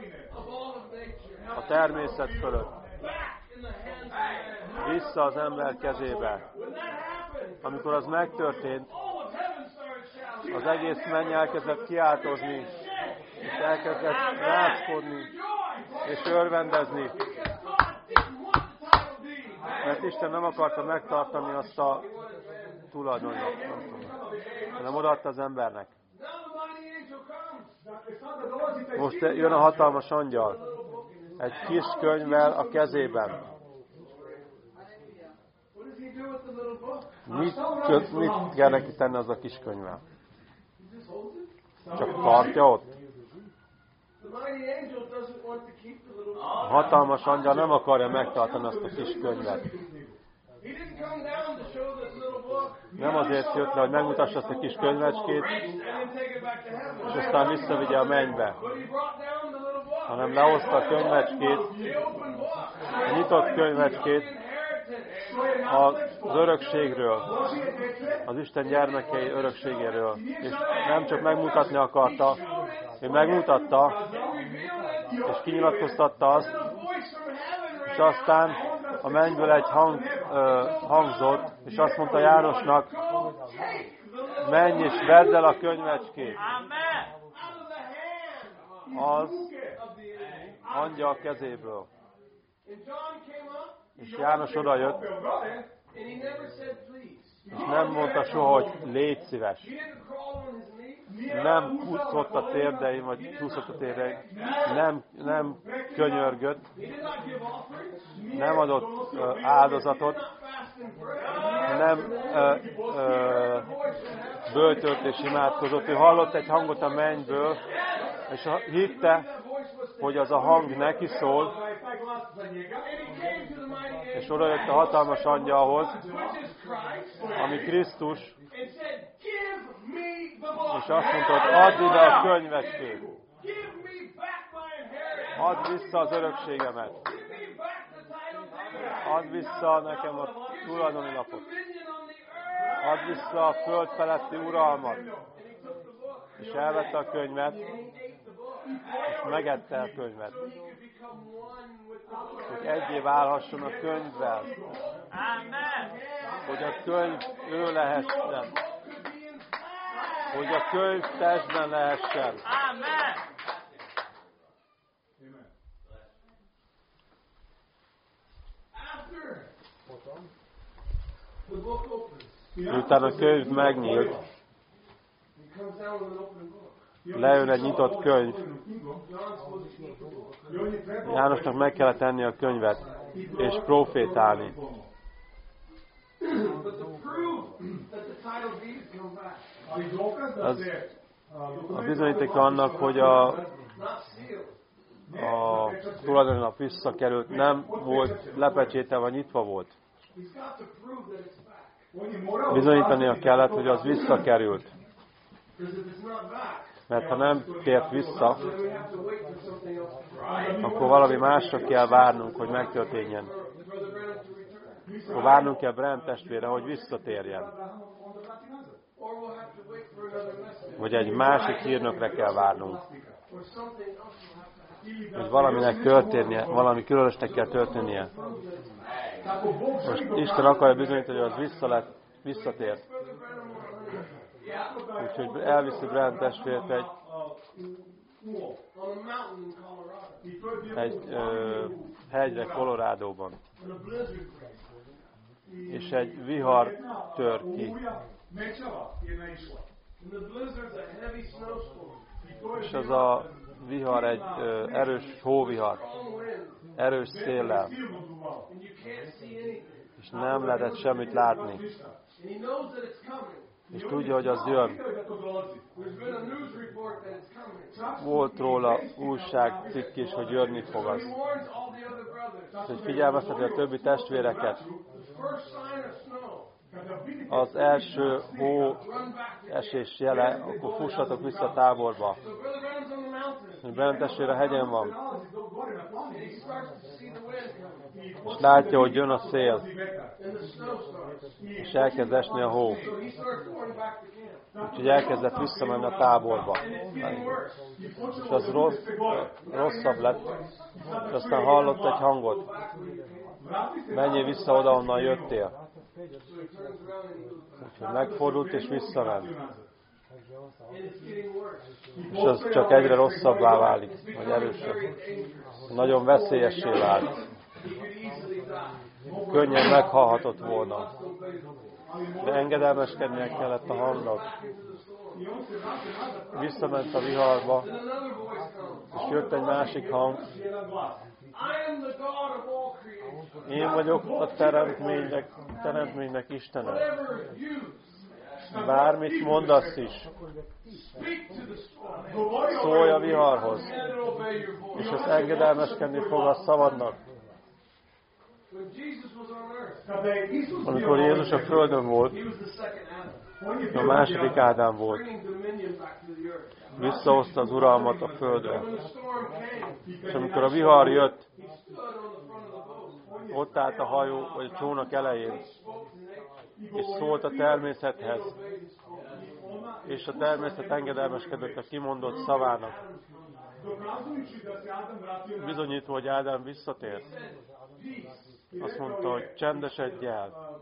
S1: a természet fölött. Vissza az ember kezébe. Amikor az megtörtént, az egész menny elkezdett kiáltozni, és elkezdett rázkodni, és örvendezni. Mert Isten nem akarta megtartani azt a tulajdonot, hanem odaadta az embernek. Most jön a hatalmas angyal, egy kis könyvvel a kezében. Mit, mit kell neki tenni az a kis könyvvel? Csak tartja ott? A hatalmas angyal nem akarja megtartani azt a kis könyvet. Nem azért jött le, hogy megmutassa azt a kis könyvecskét, és aztán visszavigye a mennybe, hanem lehozta a könyvecskét, a nyitott könyvecskét az örökségről, az Isten gyermekei örökségéről. És nem csak megmutatni akarta, ő megmutatta, és kinyilatkoztatta azt, és aztán a mennyből egy hang ö, hangzott, és azt mondta Jánosnak, menj és vedd el a könyvecskét. Az angyal kezéből. És János odajött, és nem mondta soha, hogy légy szíves. Nem kúszott a térdeim, vagy csúszott a térdeim. Nem, nem könyörgött. Nem adott uh, áldozatot. Nem uh, uh, böltölt és imádkozott. Ő hallott egy hangot a mennyből, és hitte, hogy az a hang neki szól, és oda jött a hatalmas angyalhoz, ami Krisztus, és azt mondta, hogy add ide a könyvecskét. Add vissza az örökségemet. Add vissza nekem a tulajdoni lapot. Add vissza a föld feletti uralmat. És elvette a könyvet, és megette a könyvet. Hogy egyé válhasson a könyvvel. Hogy a könyv ő lehessen. Hogy a könyv testben lehessen. Miután a könyv megnyílt, lejön egy nyitott könyv. Jánosnak meg kellett tenni a könyvet, és profétálni. Az a bizonyíték annak, hogy a, a tulajdonlap visszakerült, nem volt lepecsételve, nyitva volt. Bizonyítania kellett, hogy az visszakerült. Mert ha nem tért vissza, akkor valami másra kell várnunk, hogy megtörténjen. akkor várnunk kell Branham testvére, hogy visszatérjen.
S2: Or we'll have to wait for another message.
S1: Vagy egy másik hírnökre kell várnunk.
S2: Or something else will have to happen.
S1: Hogy valaminek történnie, valami különösnek kell történnie. Most Isten akarja bizonyítani, hogy az vissza lett, visszatért. Úgyhogy elviszi Branham testvért egy,
S2: On a mountain in Colorado.
S1: egy ö, hegyre Colorádóban.
S2: And a blizzard breaks.
S1: És egy vihar tör ki.
S2: And the blizzard's a heavy snowstorm.
S1: És az a vihar egy ö, erős hóvihar,
S2: Strong winds.
S1: erős széllel.
S2: And you can't see anything.
S1: És nem lehetett semmit látni.
S2: And he knows that it's coming.
S1: És tudja, hogy az jön.
S2: There's been a news report that it's coming.
S1: Volt róla újságcikk is, hogy jönni fog
S2: So
S1: az.
S2: he warns all the other brothers.
S1: Hogy figyelmezteti a többi testvéreket.
S2: The first sign of snow,
S1: Az első hó
S2: run back to
S1: esés jele, akkor fussatok vissza a táborba.
S2: So Brother Branham's on the mountain.
S1: És Branham testvére a hegyen van.
S2: And he starts to see the wind coming.
S1: És látja, hogy jön a szél.
S2: And the snow starts.
S1: És elkezd esni a hó.
S2: So he starts going back to camp.
S1: Úgyhogy elkezdett visszamenni a táborba.
S2: And it's getting worse.
S1: És az rossz, rosszabb lett. És aztán hallott egy hangot. Menjél vissza oda, onnan jöttél.
S2: So he turns around and he goes,
S1: Úgyhogy megfordult és visszament.
S2: and it's getting worse.
S1: És az csak egyre rosszabbá válik, vagy erősebb.
S2: Very dangerous.
S1: Nagyon veszélyessé vált.
S2: He could easily die.
S1: Könnyen meghalhatott volna.
S2: Must obey the Lord.
S1: De engedelmeskednie kellett a hangnak. Visszament a viharba,
S2: Then another voice comes.
S1: és jött egy másik hang.
S2: I am the God of all creation.
S1: Én vagyok a teremtménynek, teremtménynek Istene.
S2: Whatever you
S1: Bármit mondasz is,
S2: speak to the storm.
S1: szólj a viharhoz,
S2: And it'll obey your voice.
S1: és az engedelmeskedni fog a szavadnak.
S2: When Jesus was on earth,
S1: Amikor Jézus a földön volt,
S2: he was the second Adam,
S1: a második Ádám volt.
S2: bringing dominion back to the earth.
S1: Visszahozta az uralmat a földre.
S2: When the storm came,
S1: És amikor a vihar jött,
S2: he stood on the front of the boat,
S1: ott állt a hajó, vagy a csónak elején,
S2: spoke to nature,
S1: és szólt a természethez,
S2: obeyed his call.
S1: és a természet engedelmeskedett a kimondott szavának, bizonyítva, hogy Ádám visszatért. Azt mondta, hogy csendesedj el,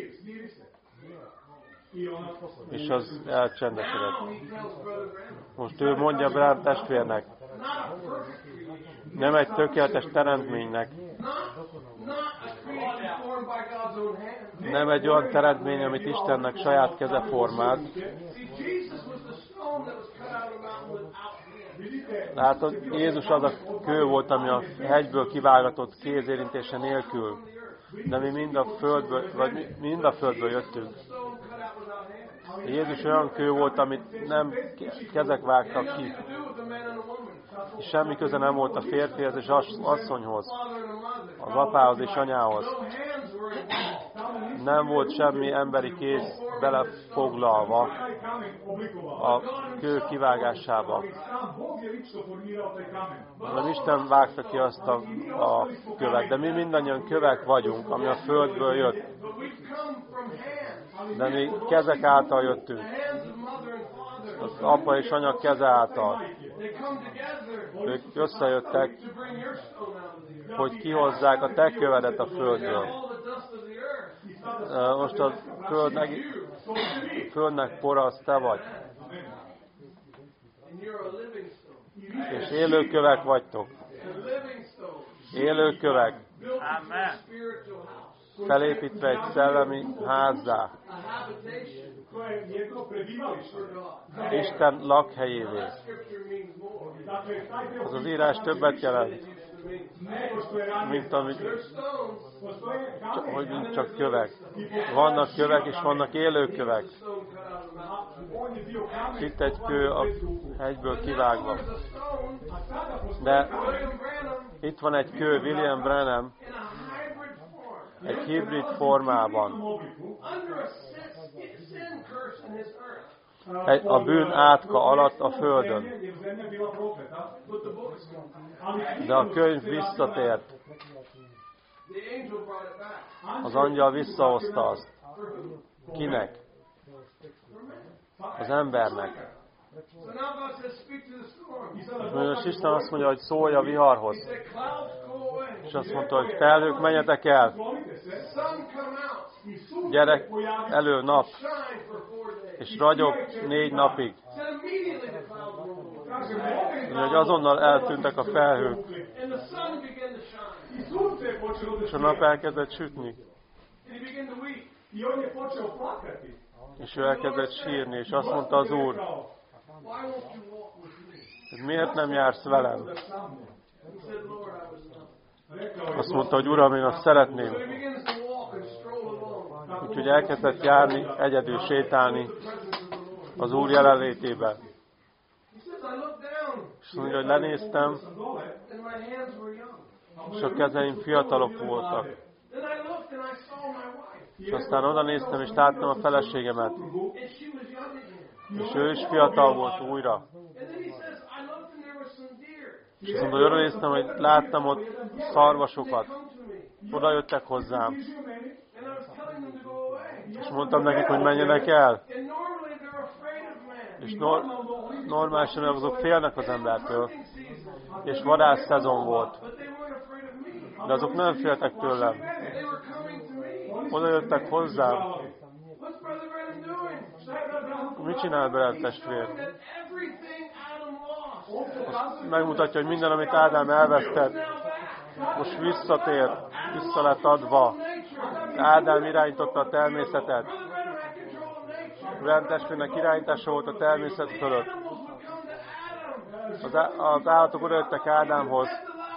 S1: és az elcsendesedett.
S2: Now he tells Brother Branham,
S1: Most ő mondja Branham testvérnek,
S2: not a perfect creation,
S1: nem egy tökéletes teremtménynek,
S2: not, not a creation formed by God's own hand.
S1: nem egy olyan teremtmény, amit Istennek saját keze formált.
S2: See, Jesus was the stone that was cut out of the mountain without hands.
S1: Látod, Jézus az a kő volt, ami a hegyből kivágatott kézérintése nélkül. De mi mind a földből, vagy mi mind a földből jöttünk.
S2: Stone cut out without hands.
S1: Jézus olyan kő volt, amit nem kezek vágtak ki.
S2: To do with the man and the woman,
S1: És semmi köze nem volt a férfihez és as- asszonyhoz,
S2: father and a mother.
S1: az apához és anyához.
S2: No hands were involved.
S1: Nem volt semmi emberi kéz belefoglalva a kő kivágásába. Nem Isten vágta ki azt a, a követ, de mi mindannyian kövek vagyunk, ami a földből jött.
S2: But we come from hands.
S1: De mi kezek által jöttünk,
S2: The hands of mother and father.
S1: az apa és anya keze által.
S2: They come together
S1: Ők összejöttek,
S2: to bring your stone out of the earth.
S1: hogy kihozzák a te kövedet a földről.
S2: All the dust of the earth.
S1: Ö, Most a földnek, földnek pora az te vagy,
S2: And you're a living stone.
S1: és élő kövek vagytok.
S2: A living stone.
S1: Élő kövek,
S2: Built into a spiritual house.
S1: felépítve egy szellemi házzá,
S2: A habitation for God.
S1: Isten lakhelyévé.
S2: That scripture means more.
S1: Az az írás többet jelent,
S2: It used to mean.
S1: mint amit,
S2: They're stones.
S1: csak- hogy mint csak kövek. Vannak kövek és vannak élő kövek.
S2: Stone cut out of the mountain.
S1: Itt egy kő a hegyből kivágva.
S2: There's a stone.
S1: De
S2: William Branham
S1: itt van egy kő, William Branham,
S2: in a hybrid form.
S1: egy hibrid formában.
S2: Under a sin, sin curse in his earth.
S1: Egy, a bűn átka alatt a földön.
S2: But the book is gone.
S1: De a könyv visszatért.
S2: The angel brought it back.
S1: Az angyal visszahozta azt.
S2: For who?
S1: Kinek?
S2: For man.
S1: Az embernek.
S2: So now God says, speak to the storm.
S1: Most Isten azt mondja, hogy szólj a viharhoz.
S2: He said, clouds go away.
S1: És azt mondta, hogy felhők, menjetek el.
S2: Sun come out.
S1: Gyerek elő nap,
S2: Shine for four days.
S1: és ragyog négy napig.
S2: Said immediately the clouds were removed.
S1: Hogy azonnal eltűntek a felhők,
S2: And the sun began to shine.
S1: és a nap elkezdett sütni.
S2: And he began to weep.
S3: I on je počeo plakati.
S1: És ő elkezdett sírni, és azt mondta az Úr,
S2: Why won't you walk with me?
S1: hogy miért nem jársz velem?
S2: He said, Lord, I was not.
S1: Azt mondta, hogy Uram, én azt szeretném.
S2: So he begins to walk and stroll along.
S1: Úgyhogy elkezdett járni, egyedül sétálni az Úr jelenlétében.
S2: He says, I looked down,
S1: És mondja, hogy lenéztem,
S2: and my hands were young.
S1: és a kezeim fiatalok voltak.
S2: Then I looked and I saw my wife,
S1: És aztán oda néztem, és láttam a feleségemet.
S2: and she was young again.
S1: És ő is fiatal volt újra.
S2: And then he says, I looked and there were some deer.
S1: És azt mondta, hogy oda néztem, hogy láttam ott szarvasokat.
S2: Come to me.
S1: Oda jöttek hozzám.
S2: And I was telling them to go away.
S1: És mondtam nekik, hogy menjenek el.
S2: And normally they're afraid of man.
S1: És nor- normálisan azok félnek az embertől.
S2: Hunting season.
S1: És vadász szezon volt.
S2: But they weren't afraid of me.
S1: De azok nem féltek tőlem.
S2: They were coming to me.
S1: Oda jöttek hozzám.
S2: What's Brother Branham doing?
S1: Mit csinál Branham testvér?
S2: That everything Adam lost
S1: Azt megmutatja, hogy minden, amit Ádám elvesztett, most visszatér, vissza lett adva. Ádám irányította a természetet.
S2: Brother Branham had control of nature.
S1: Branham testvérnek irányítása volt a természet fölött.
S2: Animals would come to Adam.
S1: Az, á- az állatok oda jöttek Ádámhoz.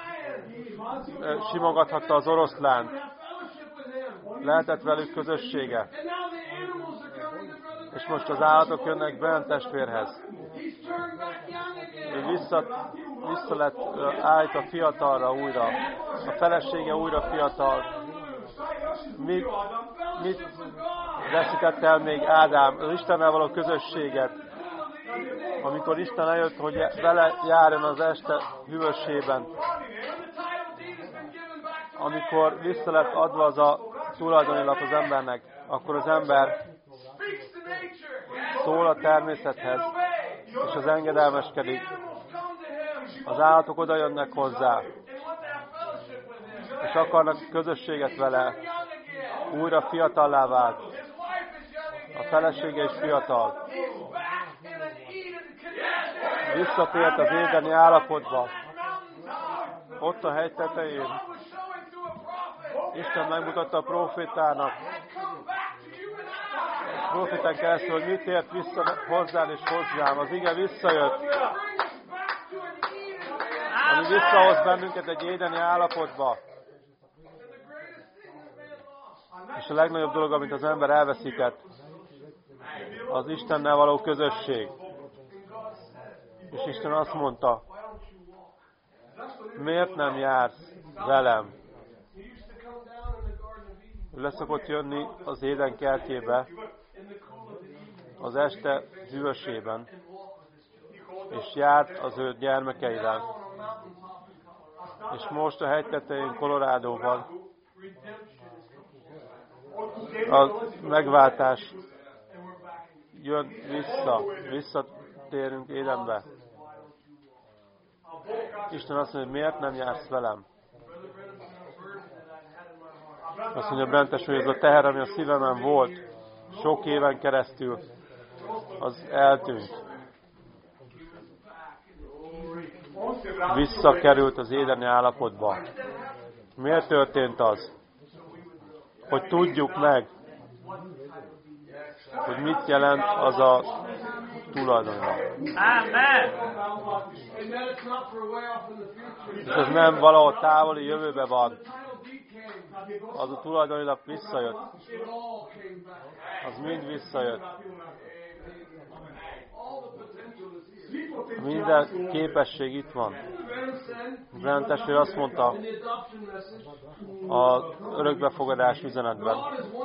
S2: The lion.
S1: Ö, Simogathatta az oroszlánt.
S2: Have fellowship with him.
S1: Lehetett velük közössége.
S2: And now the animals are coming to Brother
S1: És
S2: Branham.
S1: most az állatok jönnek Branham testvérhez.
S2: He's turned back young
S1: Ő
S2: again.
S1: vissza, vissza lett ö, állítva fiatalra újra. A felesége újra fiatal. Mit, mit veszített el még Ádám? Az Istennel való közösséget. Amikor Isten eljött, hogy vele járjon az este hűvösében. Amikor vissza lett adva az a tulajdonilag az embernek, akkor az ember szól a természethez, és az engedelmeskedik. Az állatok oda jönnek hozzá, és akarnak közösséget vele. Újra fiatallá vált. A felesége is fiatal. Visszatért az édeni állapotba. Ott a hegy tetején. Isten megmutatta a profétának, a profétán keresztül, hogy mit ért vissza hozzám és hozzám. Az ige visszajött, ami visszahoz bennünket egy édeni állapotba. És a legnagyobb dolog, amit az ember elveszített, az Istennel való közösség. És Isten azt mondta, miért nem jársz velem? Ő leszokott jönni az Éden kertjébe, az este hűvösében, és járt az ő gyermekeivel. És most a hegy tetején, Colorádóban a megváltás jön vissza, visszatérünk Édenbe. Isten azt mondja, hogy miért nem jársz velem? Azt mondja Brentes, hogy ez a teher, ami a szívemen volt, sok éven keresztül, az eltűnt. Visszakerült az édeni állapotba. Miért történt az? Hogy tudjuk meg, hogy mit jelent az a tulajdonra.
S4: Amen.
S1: És ez nem valahol távoli jövőbe van. Az a tulajdonilag visszajött. Az mind visszajött. Minden képesség itt van. Branham testvér azt mondta az örökbefogadás üzenetben,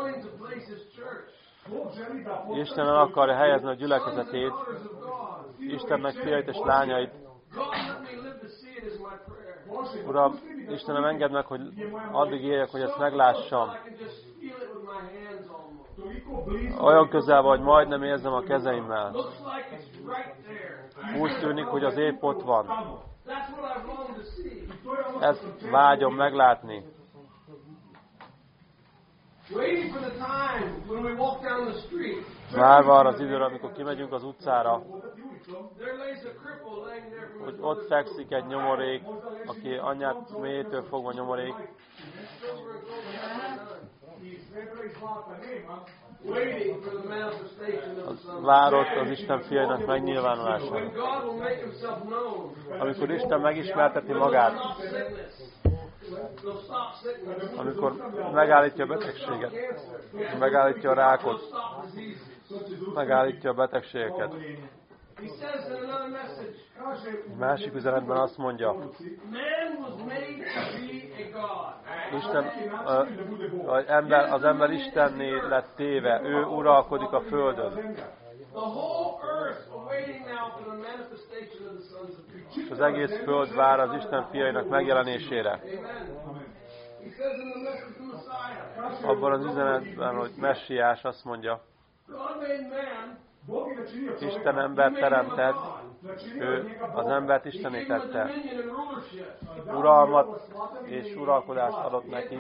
S1: Isten el akarja helyezni a gyülekezetét, Istennek fiait és lányait. Uram, Istenem, engedd meg, hogy addig éljek, hogy ezt meglássam. Olyan közel vagy, majdnem érzem a kezeimmel. Úgy tűnik, hogy az épp ott van. Ezt vágyom meglátni. Várva arra az időre, amikor kimegyünk az utcára, hogy ott fekszik egy nyomorék, aki anyját mélyétől fogva nyomorék, várott az Isten fiainak megnyilvánulására. Amikor Isten megismerteti magát, amikor megállítja a betegséget, megállítja a rákot, megállítja a betegségeket. Másik üzenetben azt mondja, Isten, az ember, az ember Istenné lett téve, ő uralkodik a földön. És az egész föld vár az Isten fiainak megjelenésére. Abban az üzenetben, hogy Messiás azt mondja, Isten ember teremtett, ő az embert Istenné tette. Uralmat és uralkodást adott neki.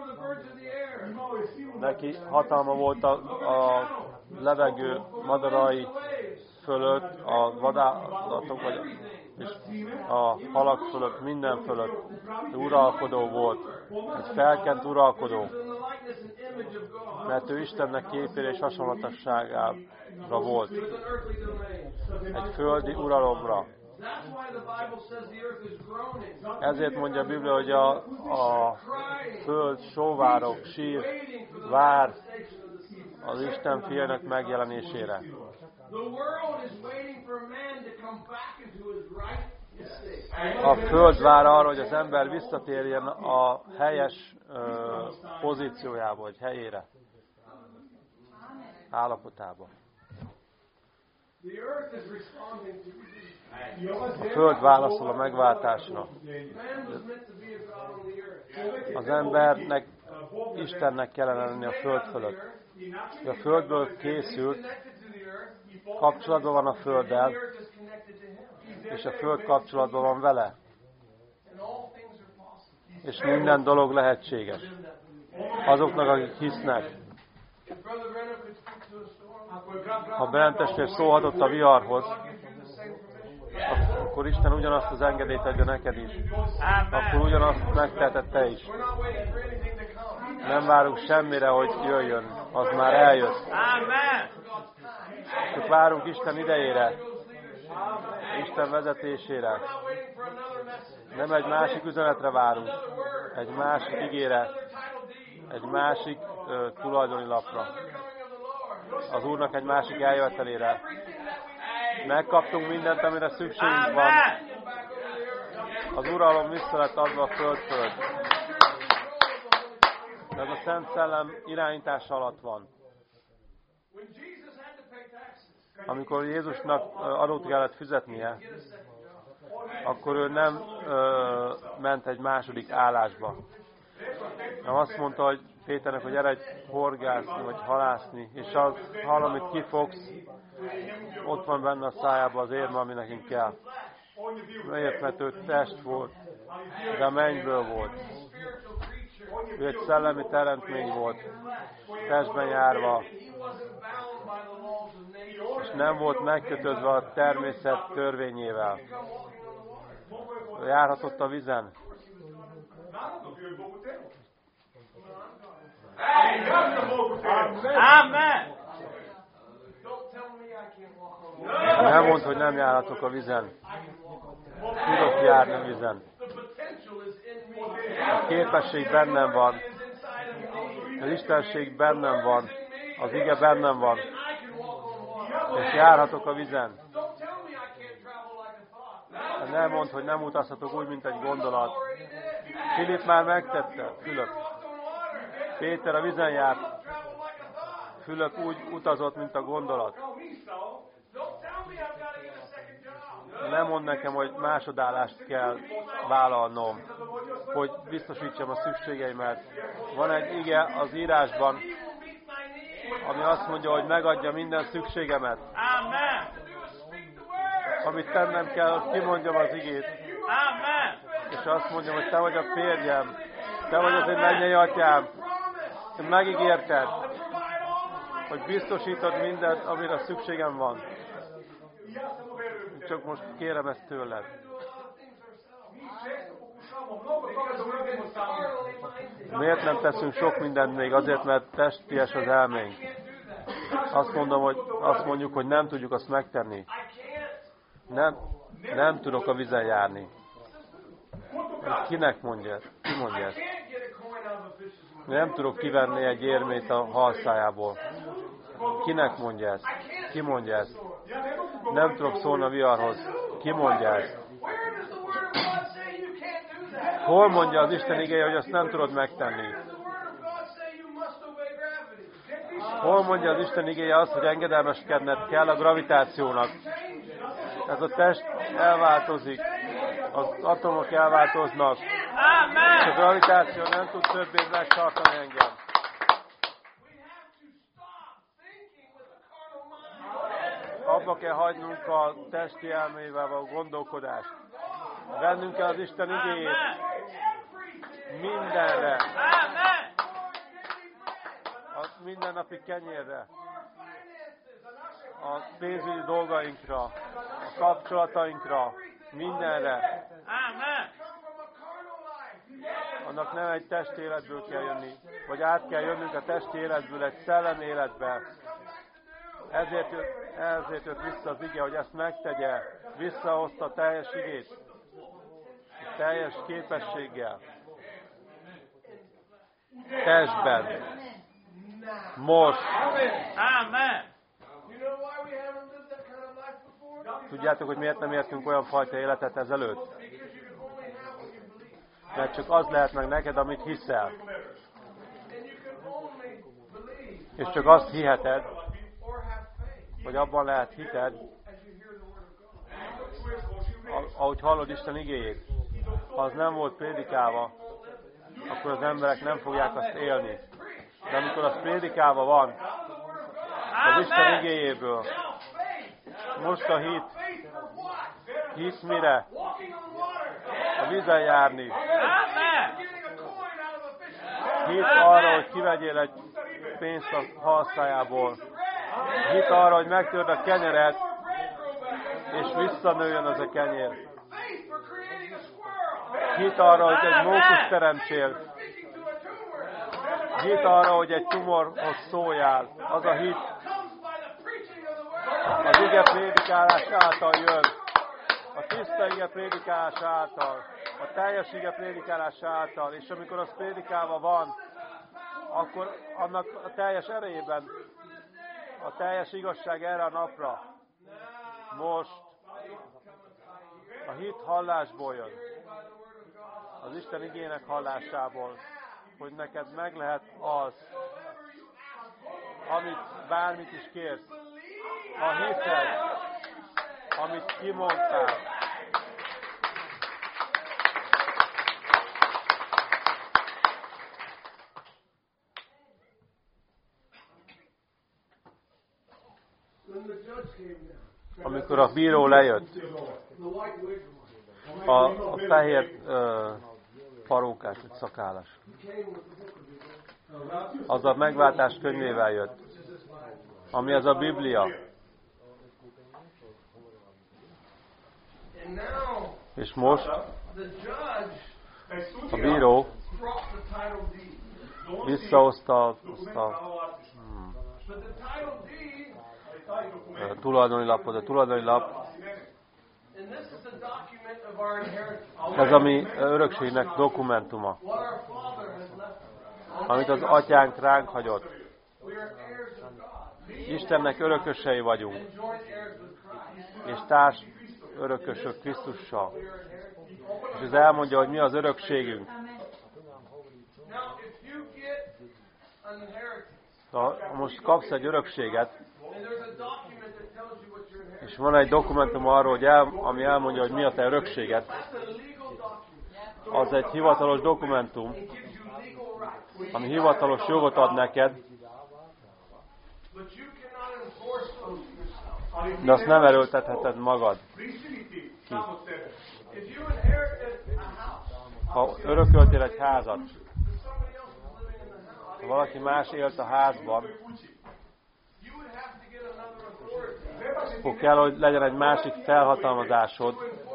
S1: Neki hatalma volt a, a levegő madarai fölött, a vadállatok vagy és a halak fölött, minden fölött uralkodó volt. Egy felkent uralkodó. Mert ő Istennek képére és hasonlatosságára volt. Egy földi uralomra. Ezért mondja a Biblia, hogy a, a föld sóvárok, sír, vár az Isten fiának megjelenésére. A föld vár arra, hogy az ember visszatérjen a helyes uh, pozíciójába, vagy helyére, állapotába. A föld válaszol a megváltásra. Az embernek, Istennek kellene lenni a föld fölött. A földből készült, kapcsolatban van a földdel, és a föld kapcsolatban van vele. És minden dolog lehetséges. Azoknak, akik hisznek. Ha Brennan testvér szólhatott a viharhoz, akkor Isten ugyanazt az engedélyt adja neked is. Akkor ugyanazt megteheted te is. Nem várunk semmire, hogy jöjjön. Az már eljött. Csak várunk Isten idejére. Isten vezetésére. Nem egy másik üzenetre várunk. Egy másik igére. Egy másik uh, tulajdoni lapra. Az Úrnak egy másik eljövetelére. Megkaptunk mindent, amire szükségünk van. Az uralom vissza lett adva a földföld. Ez a Szent Szellem irányítása alatt van. Amikor Jézusnak adót kellett fizetnie, akkor ő nem ö, ment egy második állásba. Nem azt mondta, hogy Péternek, hogy eredj horgászni, vagy halászni, és az hal, amit kifogsz, ott van benne a szájában az érme, ami nekünk kell. Miért? Mert ő test volt, de a mennyből volt. Ő egy szellemi teremtmény volt, testben járva, és nem volt megkötözve a természet törvényével. Járhatott a vizen.
S4: Amen.
S1: Nem mondd, hogy nem járhatok a vizen. Tudok járni a vizen. A képesség bennem van. Az istenség bennem van. Az ige bennem van. És járhatok a vizen. Nem mondd, hogy nem utazhatok úgy, mint egy gondolat. Filip már megtette. Fülöp. Péter a vizen járt. Fülöp úgy utazott, mint a gondolat. Nem mondd nekem, hogy másodállást kell vállalnom. hogy biztosítsam a szükségeimet. Van egy ige az írásban, ami azt mondja, hogy megadja minden szükségemet.
S4: Amen.
S1: Amit tennem kell, hogy kimondjam az igét.
S4: Amen.
S1: És azt mondjam, hogy te vagy a férjem, te vagy az én mennyei atyám. Te megígérted, hogy biztosítod mindent, amire szükségem van. Csak most kérem ezt tőled. Miért nem teszünk sok mindent még? Azért, mert testies az elménk. Azt mondom, hogy azt mondjuk, hogy nem tudjuk azt megtenni. Nem, nem tudok a vízen járni. Kinek mondja? Ki mondja ezt? Nem tudok kivenni egy érmét a halszájából. Kinek mondja ezt? Ki mondja ezt? Nem tudok szólni a viharhoz. Ki mondja ezt? Hol mondja az Isten igéje, hogy azt nem tudod megtenni? Hol mondja az Isten igéje azt, hogy engedelmeskedned kell a gravitációnak? Ez a test elváltozik, az atomok elváltoznak, és a gravitáció nem tud többé megtartani engem. Abba kell hagynunk a testi elmével a gondolkodást. Vennünk kell az Isten igéjét mindenre. A mindennapi kenyérre. A pénzügyi dolgainkra. A kapcsolatainkra. Mindenre. Annak nem egy testi életből kell jönni, vagy át kell jönnünk a testi életből egy szellemi életbe. Ezért jött, ezért jött vissza az ige, hogy ezt megtegye. Visszahozta a teljes igét. Teljes képességgel. Testben. Most.
S4: Amen.
S1: Tudjátok, hogy miért nem értünk olyan fajta életet ezelőtt? Mert csak az lehet meg neked, amit hiszel. És csak azt hiheted, hogy abban lehet hited, ahogy hallod Isten igéjét. Ha az nem volt prédikálva, akkor az emberek nem fogják azt élni. De amikor az prédikálva van, az Isten igéjéből, most a hit, hit mire? A vízen járni. Hit arra, hogy kivegyél egy pénzt a halszájából. Hit arra, hogy megtörd a kenyeret, és visszanőjön az a kenyér. Hit arra, hogy egy mókus teremtsél. Hit arra, hogy egy tumorhoz szóljál. Az a hit. Az ige prédikálás által jön. A tiszta ige prédikálás által. A teljes ige prédikálás által. És amikor az prédikálva van, akkor annak a teljes erejében, a teljes igazság erre a napra. Most a hit hallásból jön. Az Isten igének hallásából, hogy neked meg lehet az, amit bármit is kérsz. A hited, amit kimondtál. Amikor a bíró lejött, a, a fehér uh, parókás, vagy szakállas, az a megváltás könyvével jött, ami az a Biblia. És most a bíró visszahozta azt a hmm, tulajdoni lapot, a tulajdoni lap, ez a mi örökségnek dokumentuma, amit az atyánk ránk hagyott. Istennek örökösei vagyunk, és társ örökösök Krisztussal. És ez elmondja, hogy mi az örökségünk. Ha most kapsz egy örökséget, és van egy dokumentum arról, hogy el, ami elmondja, hogy mi a te örökséged, az egy hivatalos dokumentum, ami hivatalos jogot ad neked, de azt nem erőltetheted magad ki. Ha örököltél egy házat, ha valaki más élt a házban, akkor kell, hogy legyen egy másik felhatalmazásod,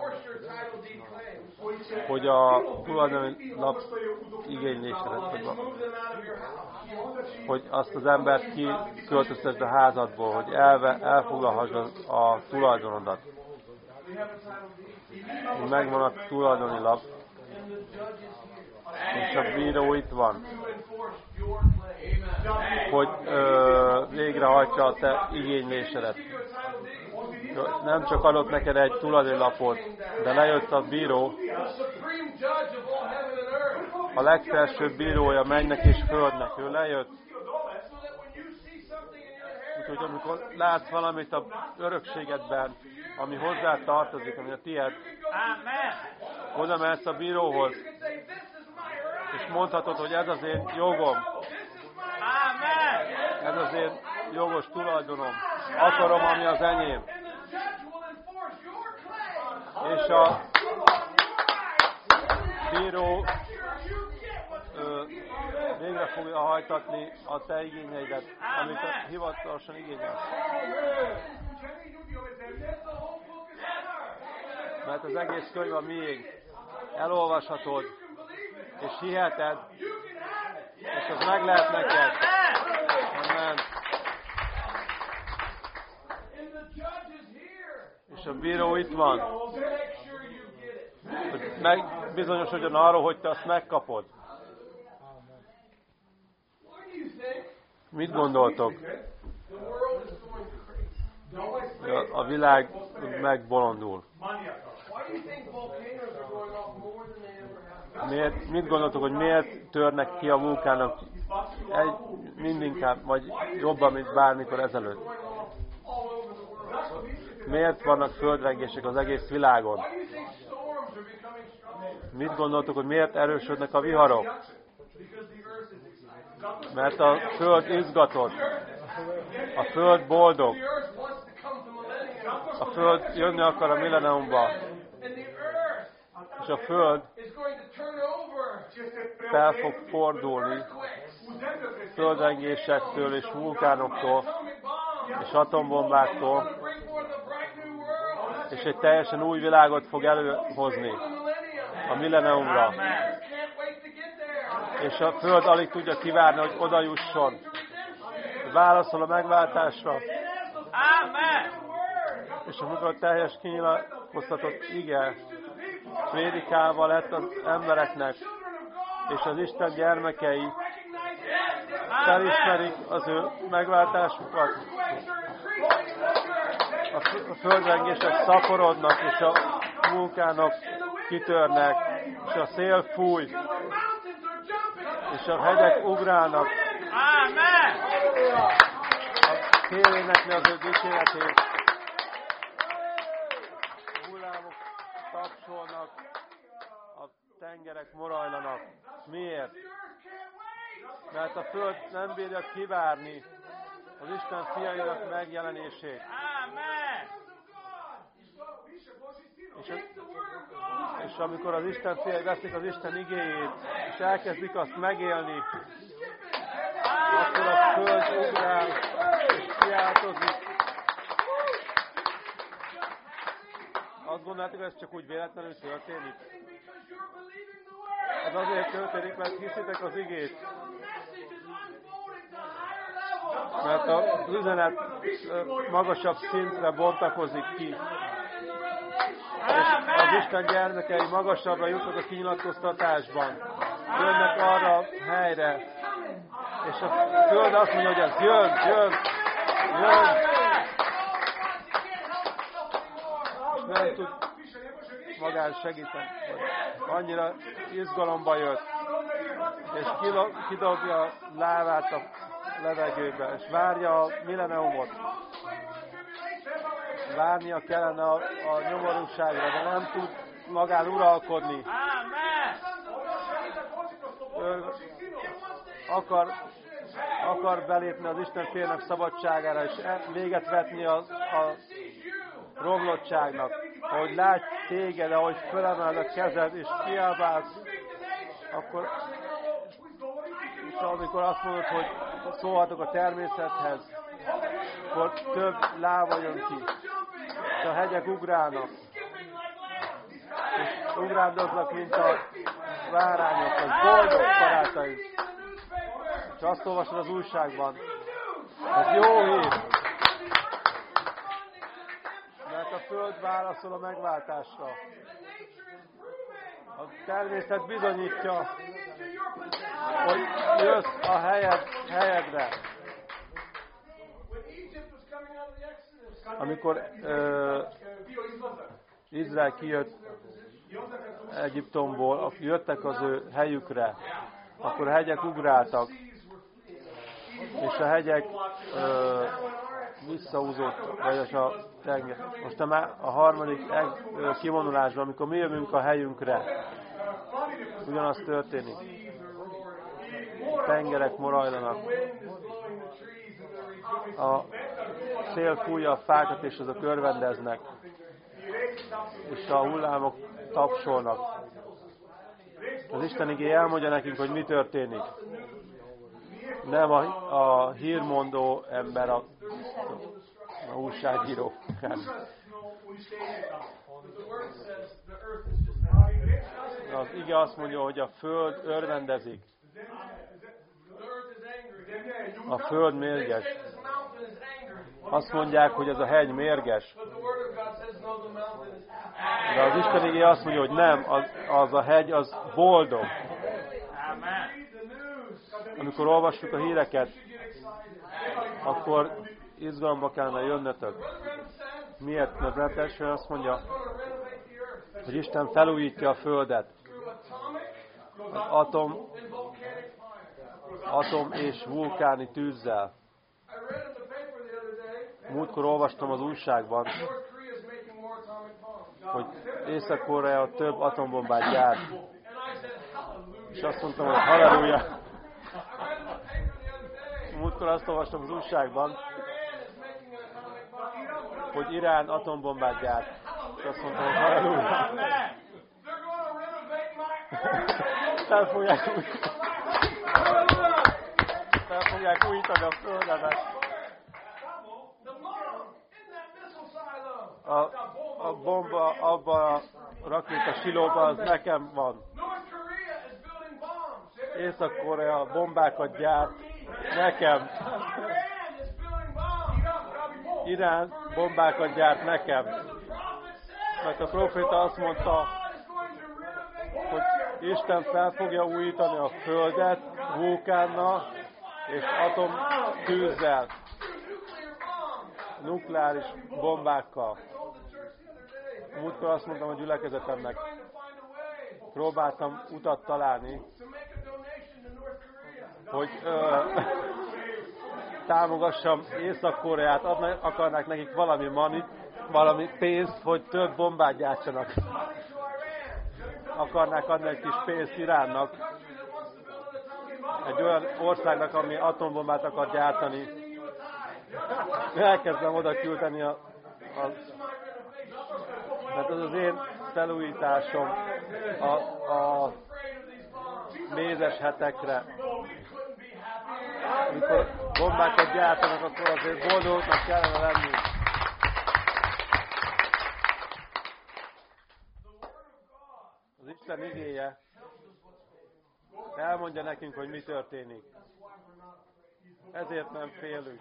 S1: hogy a tulajdoni lap igénylésedet, hogy, hogy azt az embert kiköltöztesd a házadból, hogy elve, elfoglalhassd a tulajdonodat. Megvan a tulajdoni lap, és a bíró itt van, hogy ö, végrehajtsa a te igénylésedet. Nem csak adott neked egy tulajdoni lapot, de lejött a bíró, a legfelsőbb bírója mennek és földnek. Ő lejött. Úgyhogy amikor látsz valamit az örökségedben, ami hozzá tartozik, ami a tiéd, oda mehetsz a bíróhoz, és mondhatod, hogy ez az én jogom. Ez az én jogos tulajdonom. Akarom, ami az enyém. És a bíró ö, végre fogja hajtatni a te igényeidet, amit a hivatalosan igényelsz. Mert az egész könyv a miénk. Elolvashatod, és hiheted, és az meg lehet neked. Amen. És a bíró itt van, hogy megbizonyosodjon arról, hogy te azt megkapod. Mit gondoltok? A világ megbolondul. Miért, mit gondoltok, hogy miért törnek ki a vulkánok egy, mindinkább, vagy jobban, mint bármikor ezelőtt? Miért vannak földrengések az egész világon? Mit gondoltok, hogy miért erősödnek a viharok? Mert a föld izgatott. A föld boldog. A föld jönni akar a milleniumba. És a föld fel fog fordulni földrengésektől és vulkánoktól és atombombáktól, és egy teljesen új világot fog előhozni a milleniumra. És a föld alig tudja kivárni, hogy oda jusson. Válaszol a megváltásra. És amikor a teljes kinyilatkoztatott ige prédikálva lett az embereknek, és az Isten gyermekei felismerik az ő megváltásukat, a földrengések szaporodnak, és a vulkánok kitörnek, és a szél fúj, és a hegyek ugrálnak. A szél énekli az ő dicséretét. A hullámok tapsolnak, a tengerek morajlanak. Miért? Mert a föld nem bírja kivárni az Isten fiainak megjelenését. És, a, és amikor az Isten fiai veszik az Isten igéjét, és elkezdik azt megélni, akkor a föld ugrál, és kiáltozik. Azt gondoljátok, hogy ez csak úgy véletlenül történik? Ez azért történik, mert hiszitek az igét. Mert az üzenet magasabb szintre bontakozik ki. És az Isten gyermekei magasabbra jutnak a kinyilatkoztatásban. Jönnek arra a helyre. És a föld azt mondja, hogy ez jön, jön, jön. És nem tud magán segíteni. Annyira izgalomba jött. És kidobja a lávát a levegőbe. És várja a milleniumot. Várnia kellene a, a nyomorúságra, de nem tud magán uralkodni. ö, akar, akar belépni az Isten félnek szabadságára, és véget vetni a, a romlottságnak. Ahogy lát téged, ahogy fölemeld a kezed, és kiálbálsz, akkor, és amikor azt mondod, hogy szólhatok a természethez, akkor több lába jön ki, és a hegyek ugrálnak, és ugrándoznak, mint a várányok, az boldog barátaim. És azt olvasod az újságban, ez jó hír, mert a Föld válaszol a megváltásra. A természet bizonyítja, hogy jössz a helyed, helyedre. Amikor uh, Izrael kijött Egyiptomból, jöttek az ő helyükre, akkor a hegyek ugráltak, és a hegyek uh, visszahúzott, vagy a tenger. Most a, má, a harmadik uh, kivonulásban, amikor mi jövünk a helyünkre, ugyanaz történik. A tengerek morajlanak. A szél fújja a fákat, és azok örvendeznek. És a hullámok tapsolnak. Az Isten igéje elmondja nekünk, hogy mi történik. Nem a, a hírmondó ember, a, a újságíró. Az ige azt mondja, hogy a föld örvendezik. A föld mérges. Azt mondják, hogy ez a hegy mérges. De az Isten igéje azt mondja, hogy nem, az, az a hegy, az boldog. Amikor olvassuk a híreket, akkor izgalomba kellene jönnötök. Miért? Mert retesen azt mondja, hogy Isten felújítja a földet. Az atom, atom és vulkáni tűzzel. Múltkor olvastam az újságban, hogy Észak-Korea több atombombát gyárt. És azt mondtam, hogy halleluja. Múltkor azt olvastam az újságban, hogy Irán atombombát gyárt. És azt mondtam, hogy halleluja. Fel fogják újítani. Fel fogják újítani a földemet. A, a bomba abban a rakéta silóban, az nekem van. Észak-Korea bombákat gyárt nekem. Irán bombákat gyárt nekem. Mert a proféta azt mondta, hogy Isten fel fogja újítani a földet vulkánnal és atomtűzzel, nukleáris bombákkal. Múltkor azt mondtam a gyülekezetemnek, próbáltam utat találni, hogy ö, támogassam Észak-Koreát, adnak, akarnák nekik valami manit, valami pénzt, hogy több bombát gyártsanak. Akarnák adni egy kis pénzt Iránnak, egy olyan országnak, ami atombombát akar gyártani. Elkezdem oda küldeni a, a mert az az én felújításom a, a mézes hetekre. Amikor bombákat gyártanak, akkor azért boldognak kellene lenni. Az Isten igéje elmondja nekünk, hogy mi történik. Ezért nem félünk.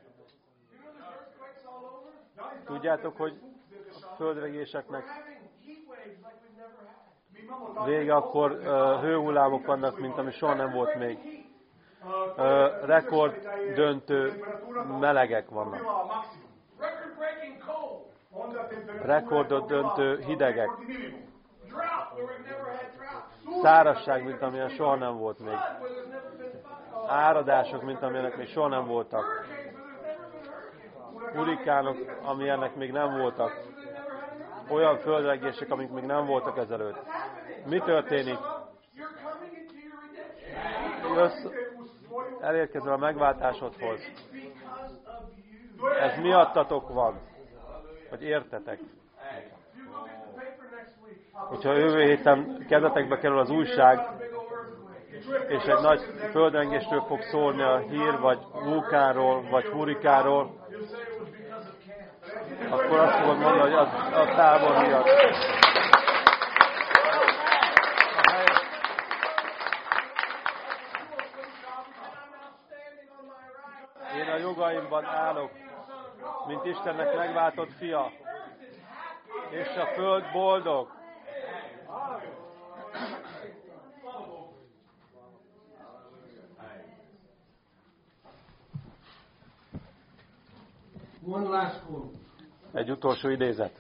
S1: Tudjátok, hogy a földrengéseknek vége, akkor uh, hőhullámok vannak, mint ami soha nem volt még. Uh, rekord döntő melegek vannak. Rekordot döntő hidegek. Szárazság, mint amilyen soha nem volt még. Áradások, mint amilyenek még soha nem voltak. Hurikánok, amilyenek még nem voltak. Olyan földrengések, amik még nem voltak ezelőtt. Mi történik? jössz, elérkezel a megváltásodhoz. Ez miattatok van, hogy értetek. Hogyha jövő héten kezetekbe kerül az újság, és egy nagy földrengésről fog szólni a hír, vagy vulkánról, vagy hurikáról, akkor azt fogod mondani, hogy az a tábor miatt. Én a jogaimban állok, mint Istennek megváltott fia, és a föld boldog.
S2: One last quote.
S1: Egy utolsó idézet.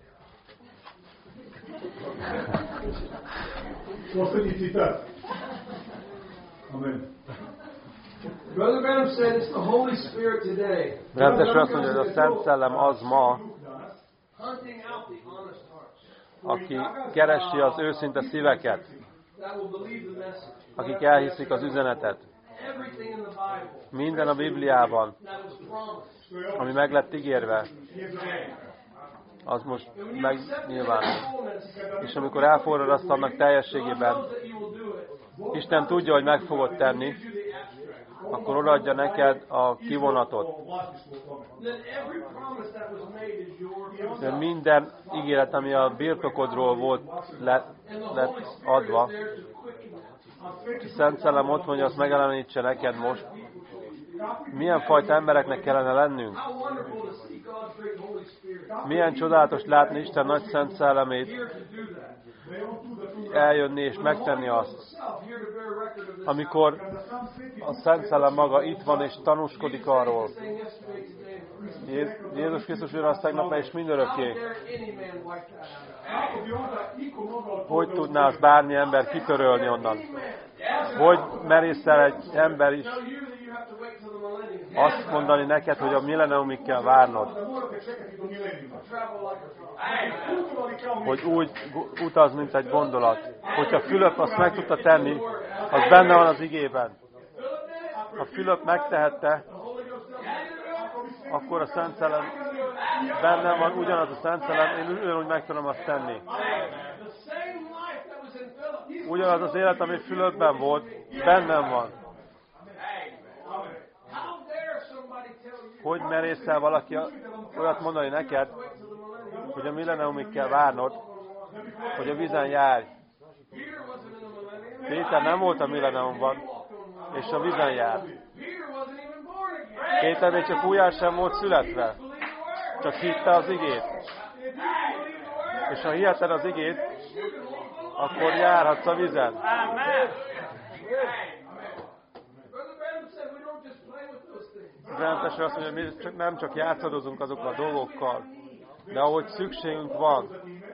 S3: Poslednji citat. Amen.
S2: Brother Branham said it's the Holy Spirit today.
S1: Branham testvére azt mondja, hogy a Szent Szellem az ma,
S2: Hunting out the honest hearts.
S1: aki keresi az őszinte szíveket,
S2: That will believe the message.
S1: akik elhiszik az üzenetet.
S2: Everything in the Bible
S1: Minden a Bibliában,
S2: that was promised.
S1: ami meg lett ígérve, az most megnyilvánul. És amikor elforrad azt annak teljességében, Isten tudja, hogy meg fogod tenni, akkor odaadja neked a kivonatot. De minden ígéret, ami a birtokodról volt lett, lett adva, a Szent Szellem ott mondja, azt megelemítse neked most. Milyen fajta embereknek kellene lennünk? Milyen csodálatos látni Isten nagy Szent Szellemét eljönni és megtenni azt. Amikor a Szent Szellem maga itt van és tanúskodik arról. Jézus Krisztus Úr azt tegnap és mindörökké. Hogy tudná azt bármi ember kitörölni onnan? Hogy merészel egy ember is azt mondani neked, hogy a milleniumig kell várnod? Hogy úgy utaz, mint egy gondolat. Hogyha Fülöp azt meg tudta tenni, az benne van az igében. Ha Fülöp megtehette, akkor a Szent Szellem benne van, ugyanaz a Szent Szellem, én ugyanúgy meg tudom azt tenni. Ugyanaz az élet, ami Fülöpben volt, bennem van. Hogy merészel valaki olyat mondani neked, hogy a milleniumig kell várnod, hogy a vízen járj. Péter nem volt a milleniumban, és a vízen jár. Péter még csak újjá sem volt születve, csak hitte az igét. És ha hiheted az igét, akkor járhatsz a vízen. Branham testvére azt mondja, hogy mi csak, nem csak játszadozunk azokkal a dolgokkal, de ahogy szükségünk van,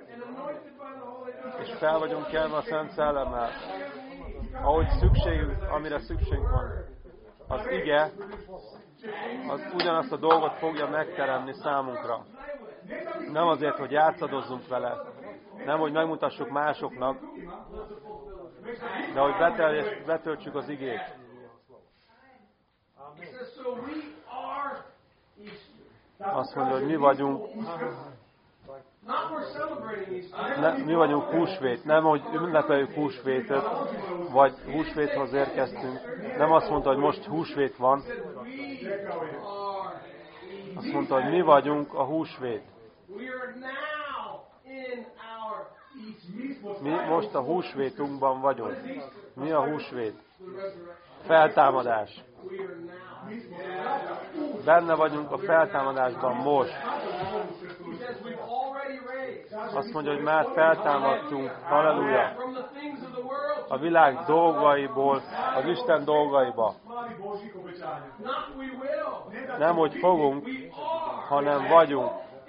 S1: és fel vagyunk kelve a Szent Szellemmel, ahogy szükségünk, amire szükségünk van, az ige, az ugyanazt a dolgot fogja megteremni számunkra. Nem azért, hogy játszadozzunk vele, nem, hogy megmutassuk másoknak, de hogy betöltsük az igét. Azt mondja, hogy mi vagyunk, ne, mi vagyunk húsvét, nem, hogy ünnepeljük húsvétet, vagy húsvéthoz érkeztünk. Nem azt mondta, hogy most húsvét van. Azt mondta, hogy mi vagyunk a húsvét. Mi most a húsvétunkban vagyunk. Mi a húsvét? Feltámadás. Benne vagyunk a feltámadásban most. Azt mondja, hogy már feltámadtunk, halleluja, a világ dolgaiból az Isten dolgaiba. Nem, hogy fogunk, hanem vagyunk.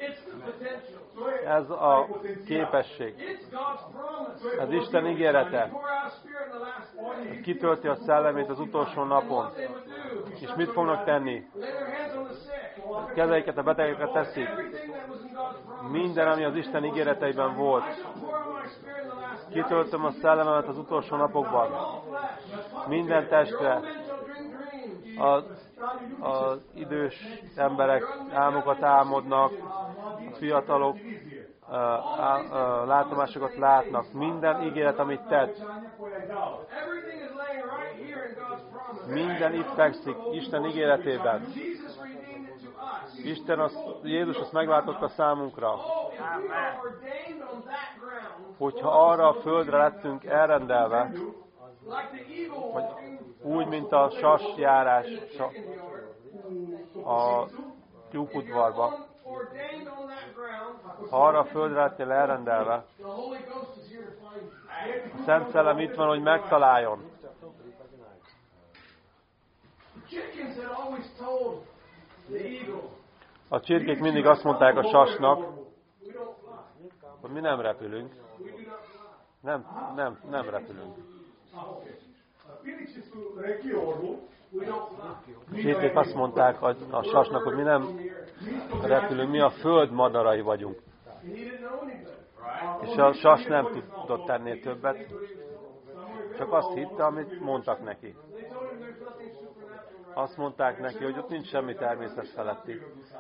S1: Ez a képesség. Ez Isten ígérete. Kitölti a szellemét az utolsó napon. És mit fognak tenni? Kezeiket a betegeket teszik. Minden, ami az Isten ígéreteiben volt. Kitöltöm a szellememet az utolsó napokban. minden testre, az, az idős emberek álmokat álmodnak, a fiatalok uh, á, uh, látomásokat látnak, minden ígéret, amit tett, minden itt fekszik Isten ígéretében. Isten azt, Jézus azt megváltotta számunkra. Hogyha arra a földre lettünk elrendelve, hogy úgy, mint a sas járás a tyúkudvarba, ha arra a földre lettél elrendelve, a Szent Szellem itt van, hogy megtaláljon. A csirkék mindig azt mondták a sasnak, hogy mi nem repülünk. Nem, nem, nem repülünk. A csirkék azt mondták a, a sasnak, hogy mi nem repülünk, mi a föld madarai vagyunk. És a sas nem tudott ennél többet, csak azt hitte, amit mondtak neki. Azt mondták neki, hogy ott nincs semmi természet feletti.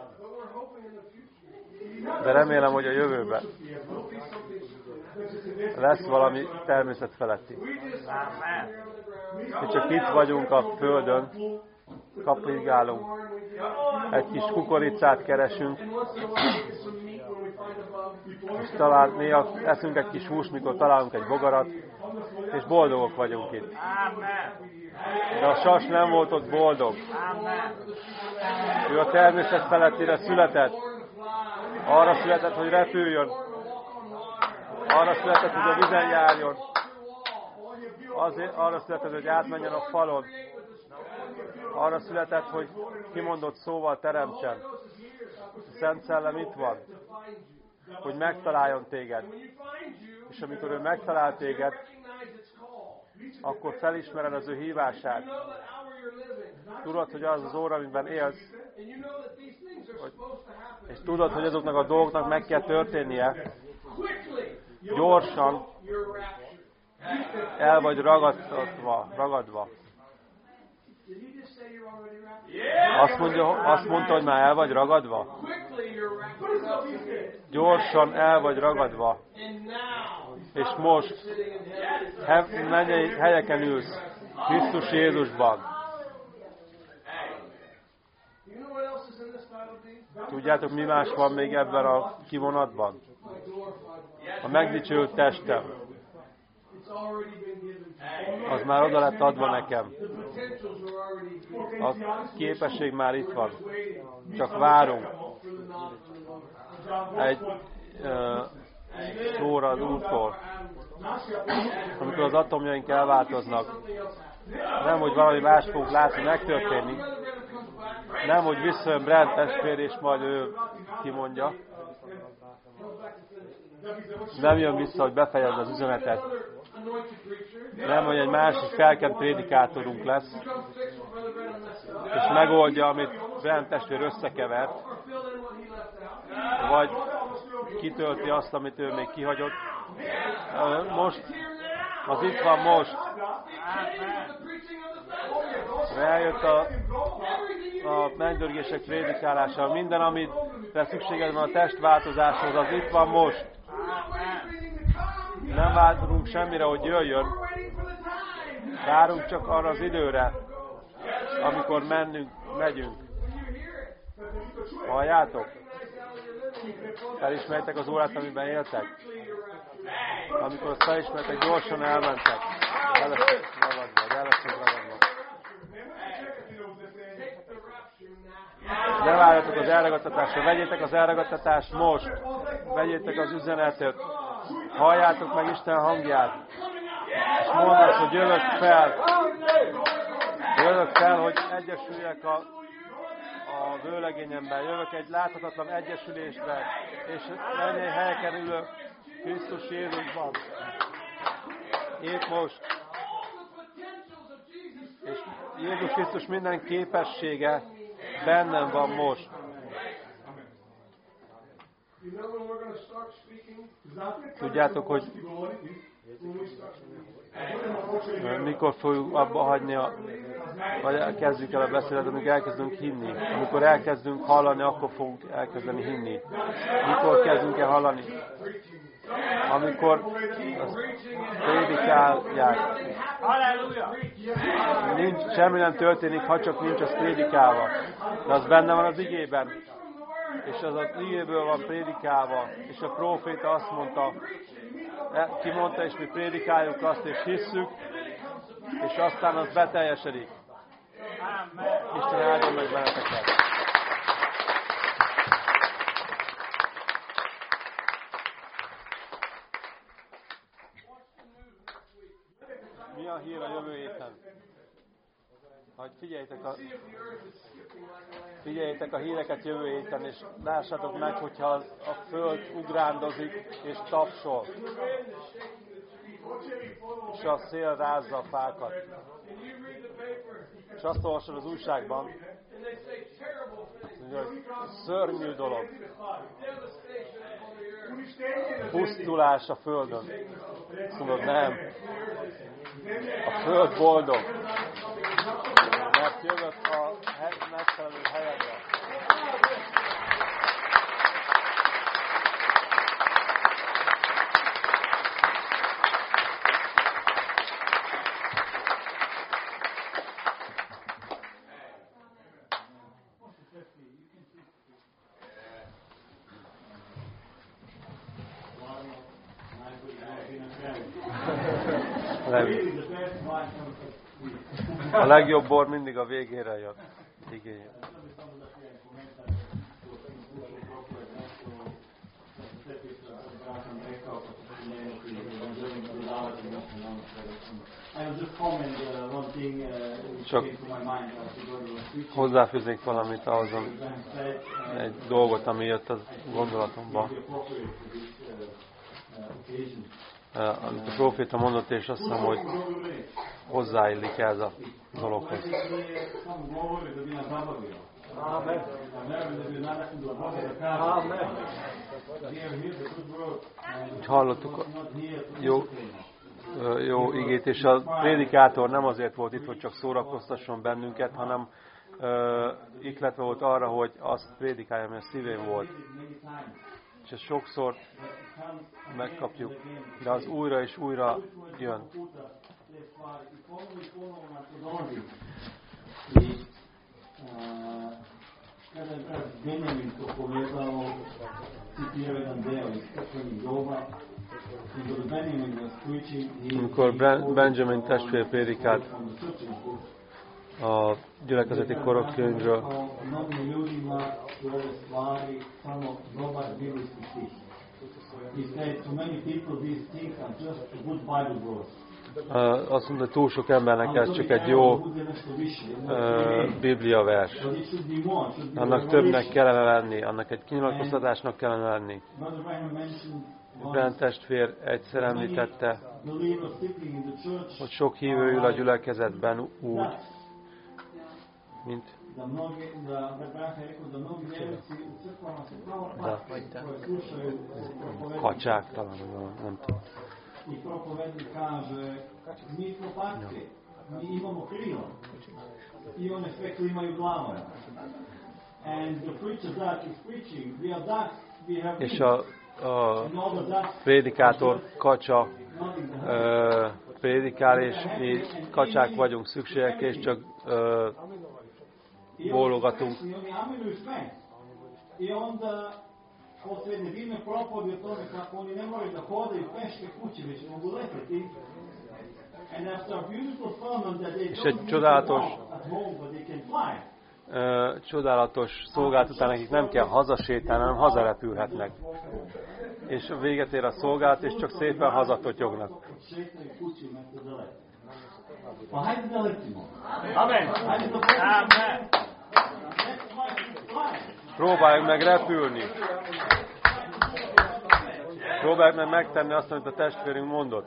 S1: De remélem, hogy a jövőben lesz valami természet feletti. Mi csak itt vagyunk a földön, kapligálunk, egy kis kukoricát keresünk, és talán néha eszünk egy kis húst, mikor találunk egy bogarat, és boldogok vagyunk itt. De a sas nem volt ott boldog. Ő a természet felettire született. Arra született, hogy repüljön. Arra született, hogy a vizen járjon. Azért, arra született, hogy átmenjen a falon. Arra született, hogy kimondott szóval teremtsen. A Szent Szellem itt van, hogy megtaláljon téged. És amikor ő megtalál téged, akkor felismered az ő hívását. Tudod, hogy az az óra, amiben élsz, hogy, és tudod, hogy azoknak a dolgoknak meg kell történnie, gyorsan el vagy ragadva, ragadva. Azt, mondja, azt mondta, hogy már el vagy ragadva? Gyorsan el vagy ragadva. És most mennyei helyeken ülsz, Krisztus Jézusban. Tudjátok, mi más van még ebben a kivonatban? A megdicsőült testem. Az már oda lett adva nekem. A képesség már itt van. Csak várunk egy uh, szóra az Úrtól. Amikor az atomjaink elváltoznak, nem, hogy valami más fogunk látni megtörténni, nem, hogy visszajön Brent testvér, és majd ő kimondja. Nem jön vissza, hogy befejezze az üzenetet. Nem, hogy egy másik felkent prédikátorunk lesz, és megoldja, amit Brent testvér összekevert, vagy kitölti azt, amit ő még kihagyott. Most, az itt van most. Eljött a, a mennydörgések prédikálása. Minden, amire szükséged van a testváltozáshoz, az itt van most. Nem várunk semmire, hogy jöjjön. Várunk csak arra az időre, amikor mennünk, megyünk. Halljátok? Felismertek az órát, amiben éltek? Amikor azt felismertek, gyorsan elmentek. El leszünk ragadva, el leszünk ragadva. Ne várjatok az elragadtatásra, vegyétek az elragadtatást most. Vegyétek az üzenetet. Halljátok meg Isten hangját. És mondd azt, hogy jövök fel. Jövök fel, hogy egyesüljek a, a vőlegényemben. Jövök egy láthatatlan egyesülésbe. És mennyei helyeken ülök Krisztus Jézusban. Épp most. És Jézus Krisztus minden képessége bennem van most.
S2: You know when we're going to start speaking?
S1: Tudjátok, hogy
S2: When we start speaking.
S1: mikor fogjuk abba hagyni, a, vagy kezdjük el a beszédet, amikor elkezdünk hinni. Amikor elkezdünk hallani, akkor fogunk elkezdeni hinni. Mikor kezdünk el hallani? Amikor azt prédikálják.
S4: Halleluja!
S1: Nincs, semmi nem történik, ha csak nincs az prédikálva. De az benne van az igében. És az az igéből van prédikálva. És a próféta azt mondta, ki mondta, és mi prédikáljuk azt, és hisszük, és aztán az beteljesedik. Isten áldjon meg benneteket! Mi a hír a jövő héten? Hogy figyeljétek a, figyeljétek a híreket jövő héten, és lássátok meg, hogyha a föld ugrándozik és tapsol, és a szél rázza a fákat. És azt olvasod az újságban, hogy szörnyű dolog. Pusztulás a földön. Azt mondod, nem. A föld boldog. Mert jövök a megfelelő helyedre. A legjobb bor mindig a végére jön. Igen. Csak hozzáfűznék valamit ahhoz, egy dolgot, ami jött a gondolatomba. Amit a próféta mondott, és azt hiszem, hogy hozzáillik ez a dologhoz.
S3: Amen.
S1: Úgy hallottuk jó, jó igét, és a prédikátor nem azért volt itt, hogy csak szórakoztasson bennünket, hanem uh, ihletve volt arra, hogy azt prédikálja, ami a szívén volt. És ezt sokszor megkapjuk, de az újra és újra jön. Amikor Benjamin testvér prédikált a gyülekezeti korok könyvről, azt mondta, hogy túl sok embernek ez csak egy jó uh, bibliavers. Annak többnek kellene lenni, annak egy kinyilatkoztatásnak kellene lenni. Brent testvér egyszer említette, hogy sok hívő ül a gyülekezetben úgy, mint kacsák talán, nem tudom.
S3: I propovednik kaže, mi smo patke, mi imamo krila i one sve koji imaju glave. And the preacher that is preaching, we are that, we have
S1: és a, a prédikátor kacsa uh, prédikál, és mi kacsák vagyunk, szükségek, és csak uh, bólogatunk. Posljednje vrijeme propovedi o tome kako oni ne moraju da hodaju peške kući, već mogu leteti. And after a beautiful sermon that they don't need to walk at home, but they can fly. Uh, csodálatos szolgálat után nekik nem kell hazasétálni, hanem hazarepülhetnek. És véget ér a szolgálat, és csak szépen hazatotyognak.
S4: Amen. Amen.
S1: Próbáljuk meg repülni. Próbáljuk meg megtenni azt, amit a testvérünk mondott.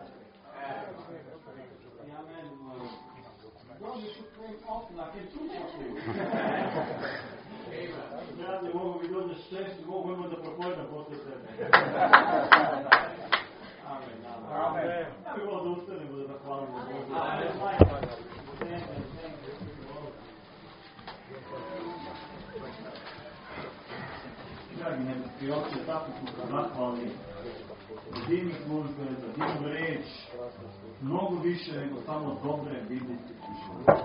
S5: brate, mogu bi dođeš češće, mogu imati da propovedam posle sebe. Amen, amen. Ja bih volao da ustanem da zahvalim za Bogu. Dragi nebeski Oče, tako smo se zahvalni za divnu službe, za divnu reč, mnogo više nego samo dobre biblijske tiše.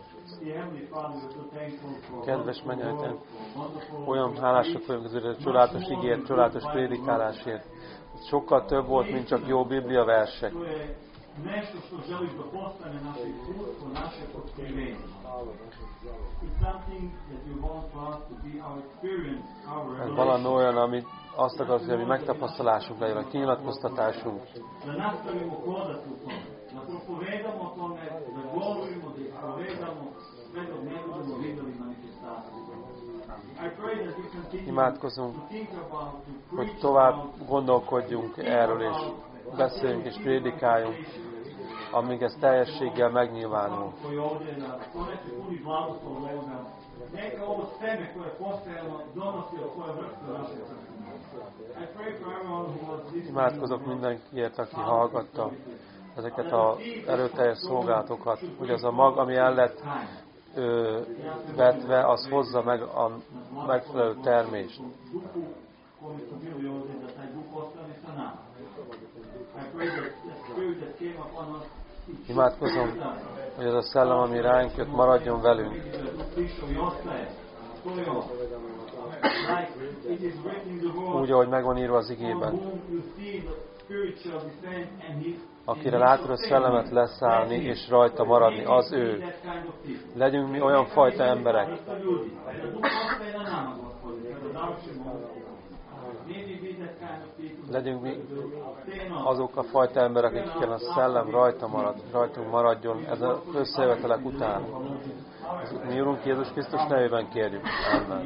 S1: Kedves mennyei, olyan hálásak vagyunk azért a csodálatos igért, csodálatos prédikálásért. Sokkal több volt, mint csak jó Biblia versek. Ez valami olyan, amit azt akarod, hogy a mi megtapasztalásunk legyen, a kinyilatkoztatásunk. Imádkozunk, hogy tovább gondolkodjunk erről, és beszéljünk és prédikáljunk, amíg ez teljességgel megnyilvánul. Imádkozok mindenkiért, aki hallgatta ezeket az erőteljes szolgálatokat, hogy az a mag, ami el lett ö, vetve, az hozza meg a megfelelő termést. Imádkozom, hogy az a szellem, ami ránk jött, maradjon velünk. Úgy, ahogy megvan írva az igében. Akire látod a szellemet leszállni és rajta maradni, az ő. Legyünk mi olyan fajta emberek, legyünk mi azok a fajta emberek, akiken a szellem rajta marad, rajtunk maradjon ez az összejövetelek után. Mi Urunk Jézus Krisztus nevében kérjük. Amen.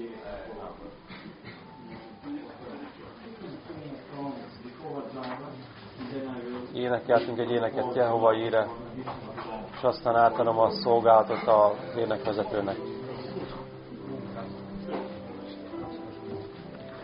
S1: Énekeltünk egy éneket Jehova Ire, és aztán átadom a szolgálatot az énekvezetőnek.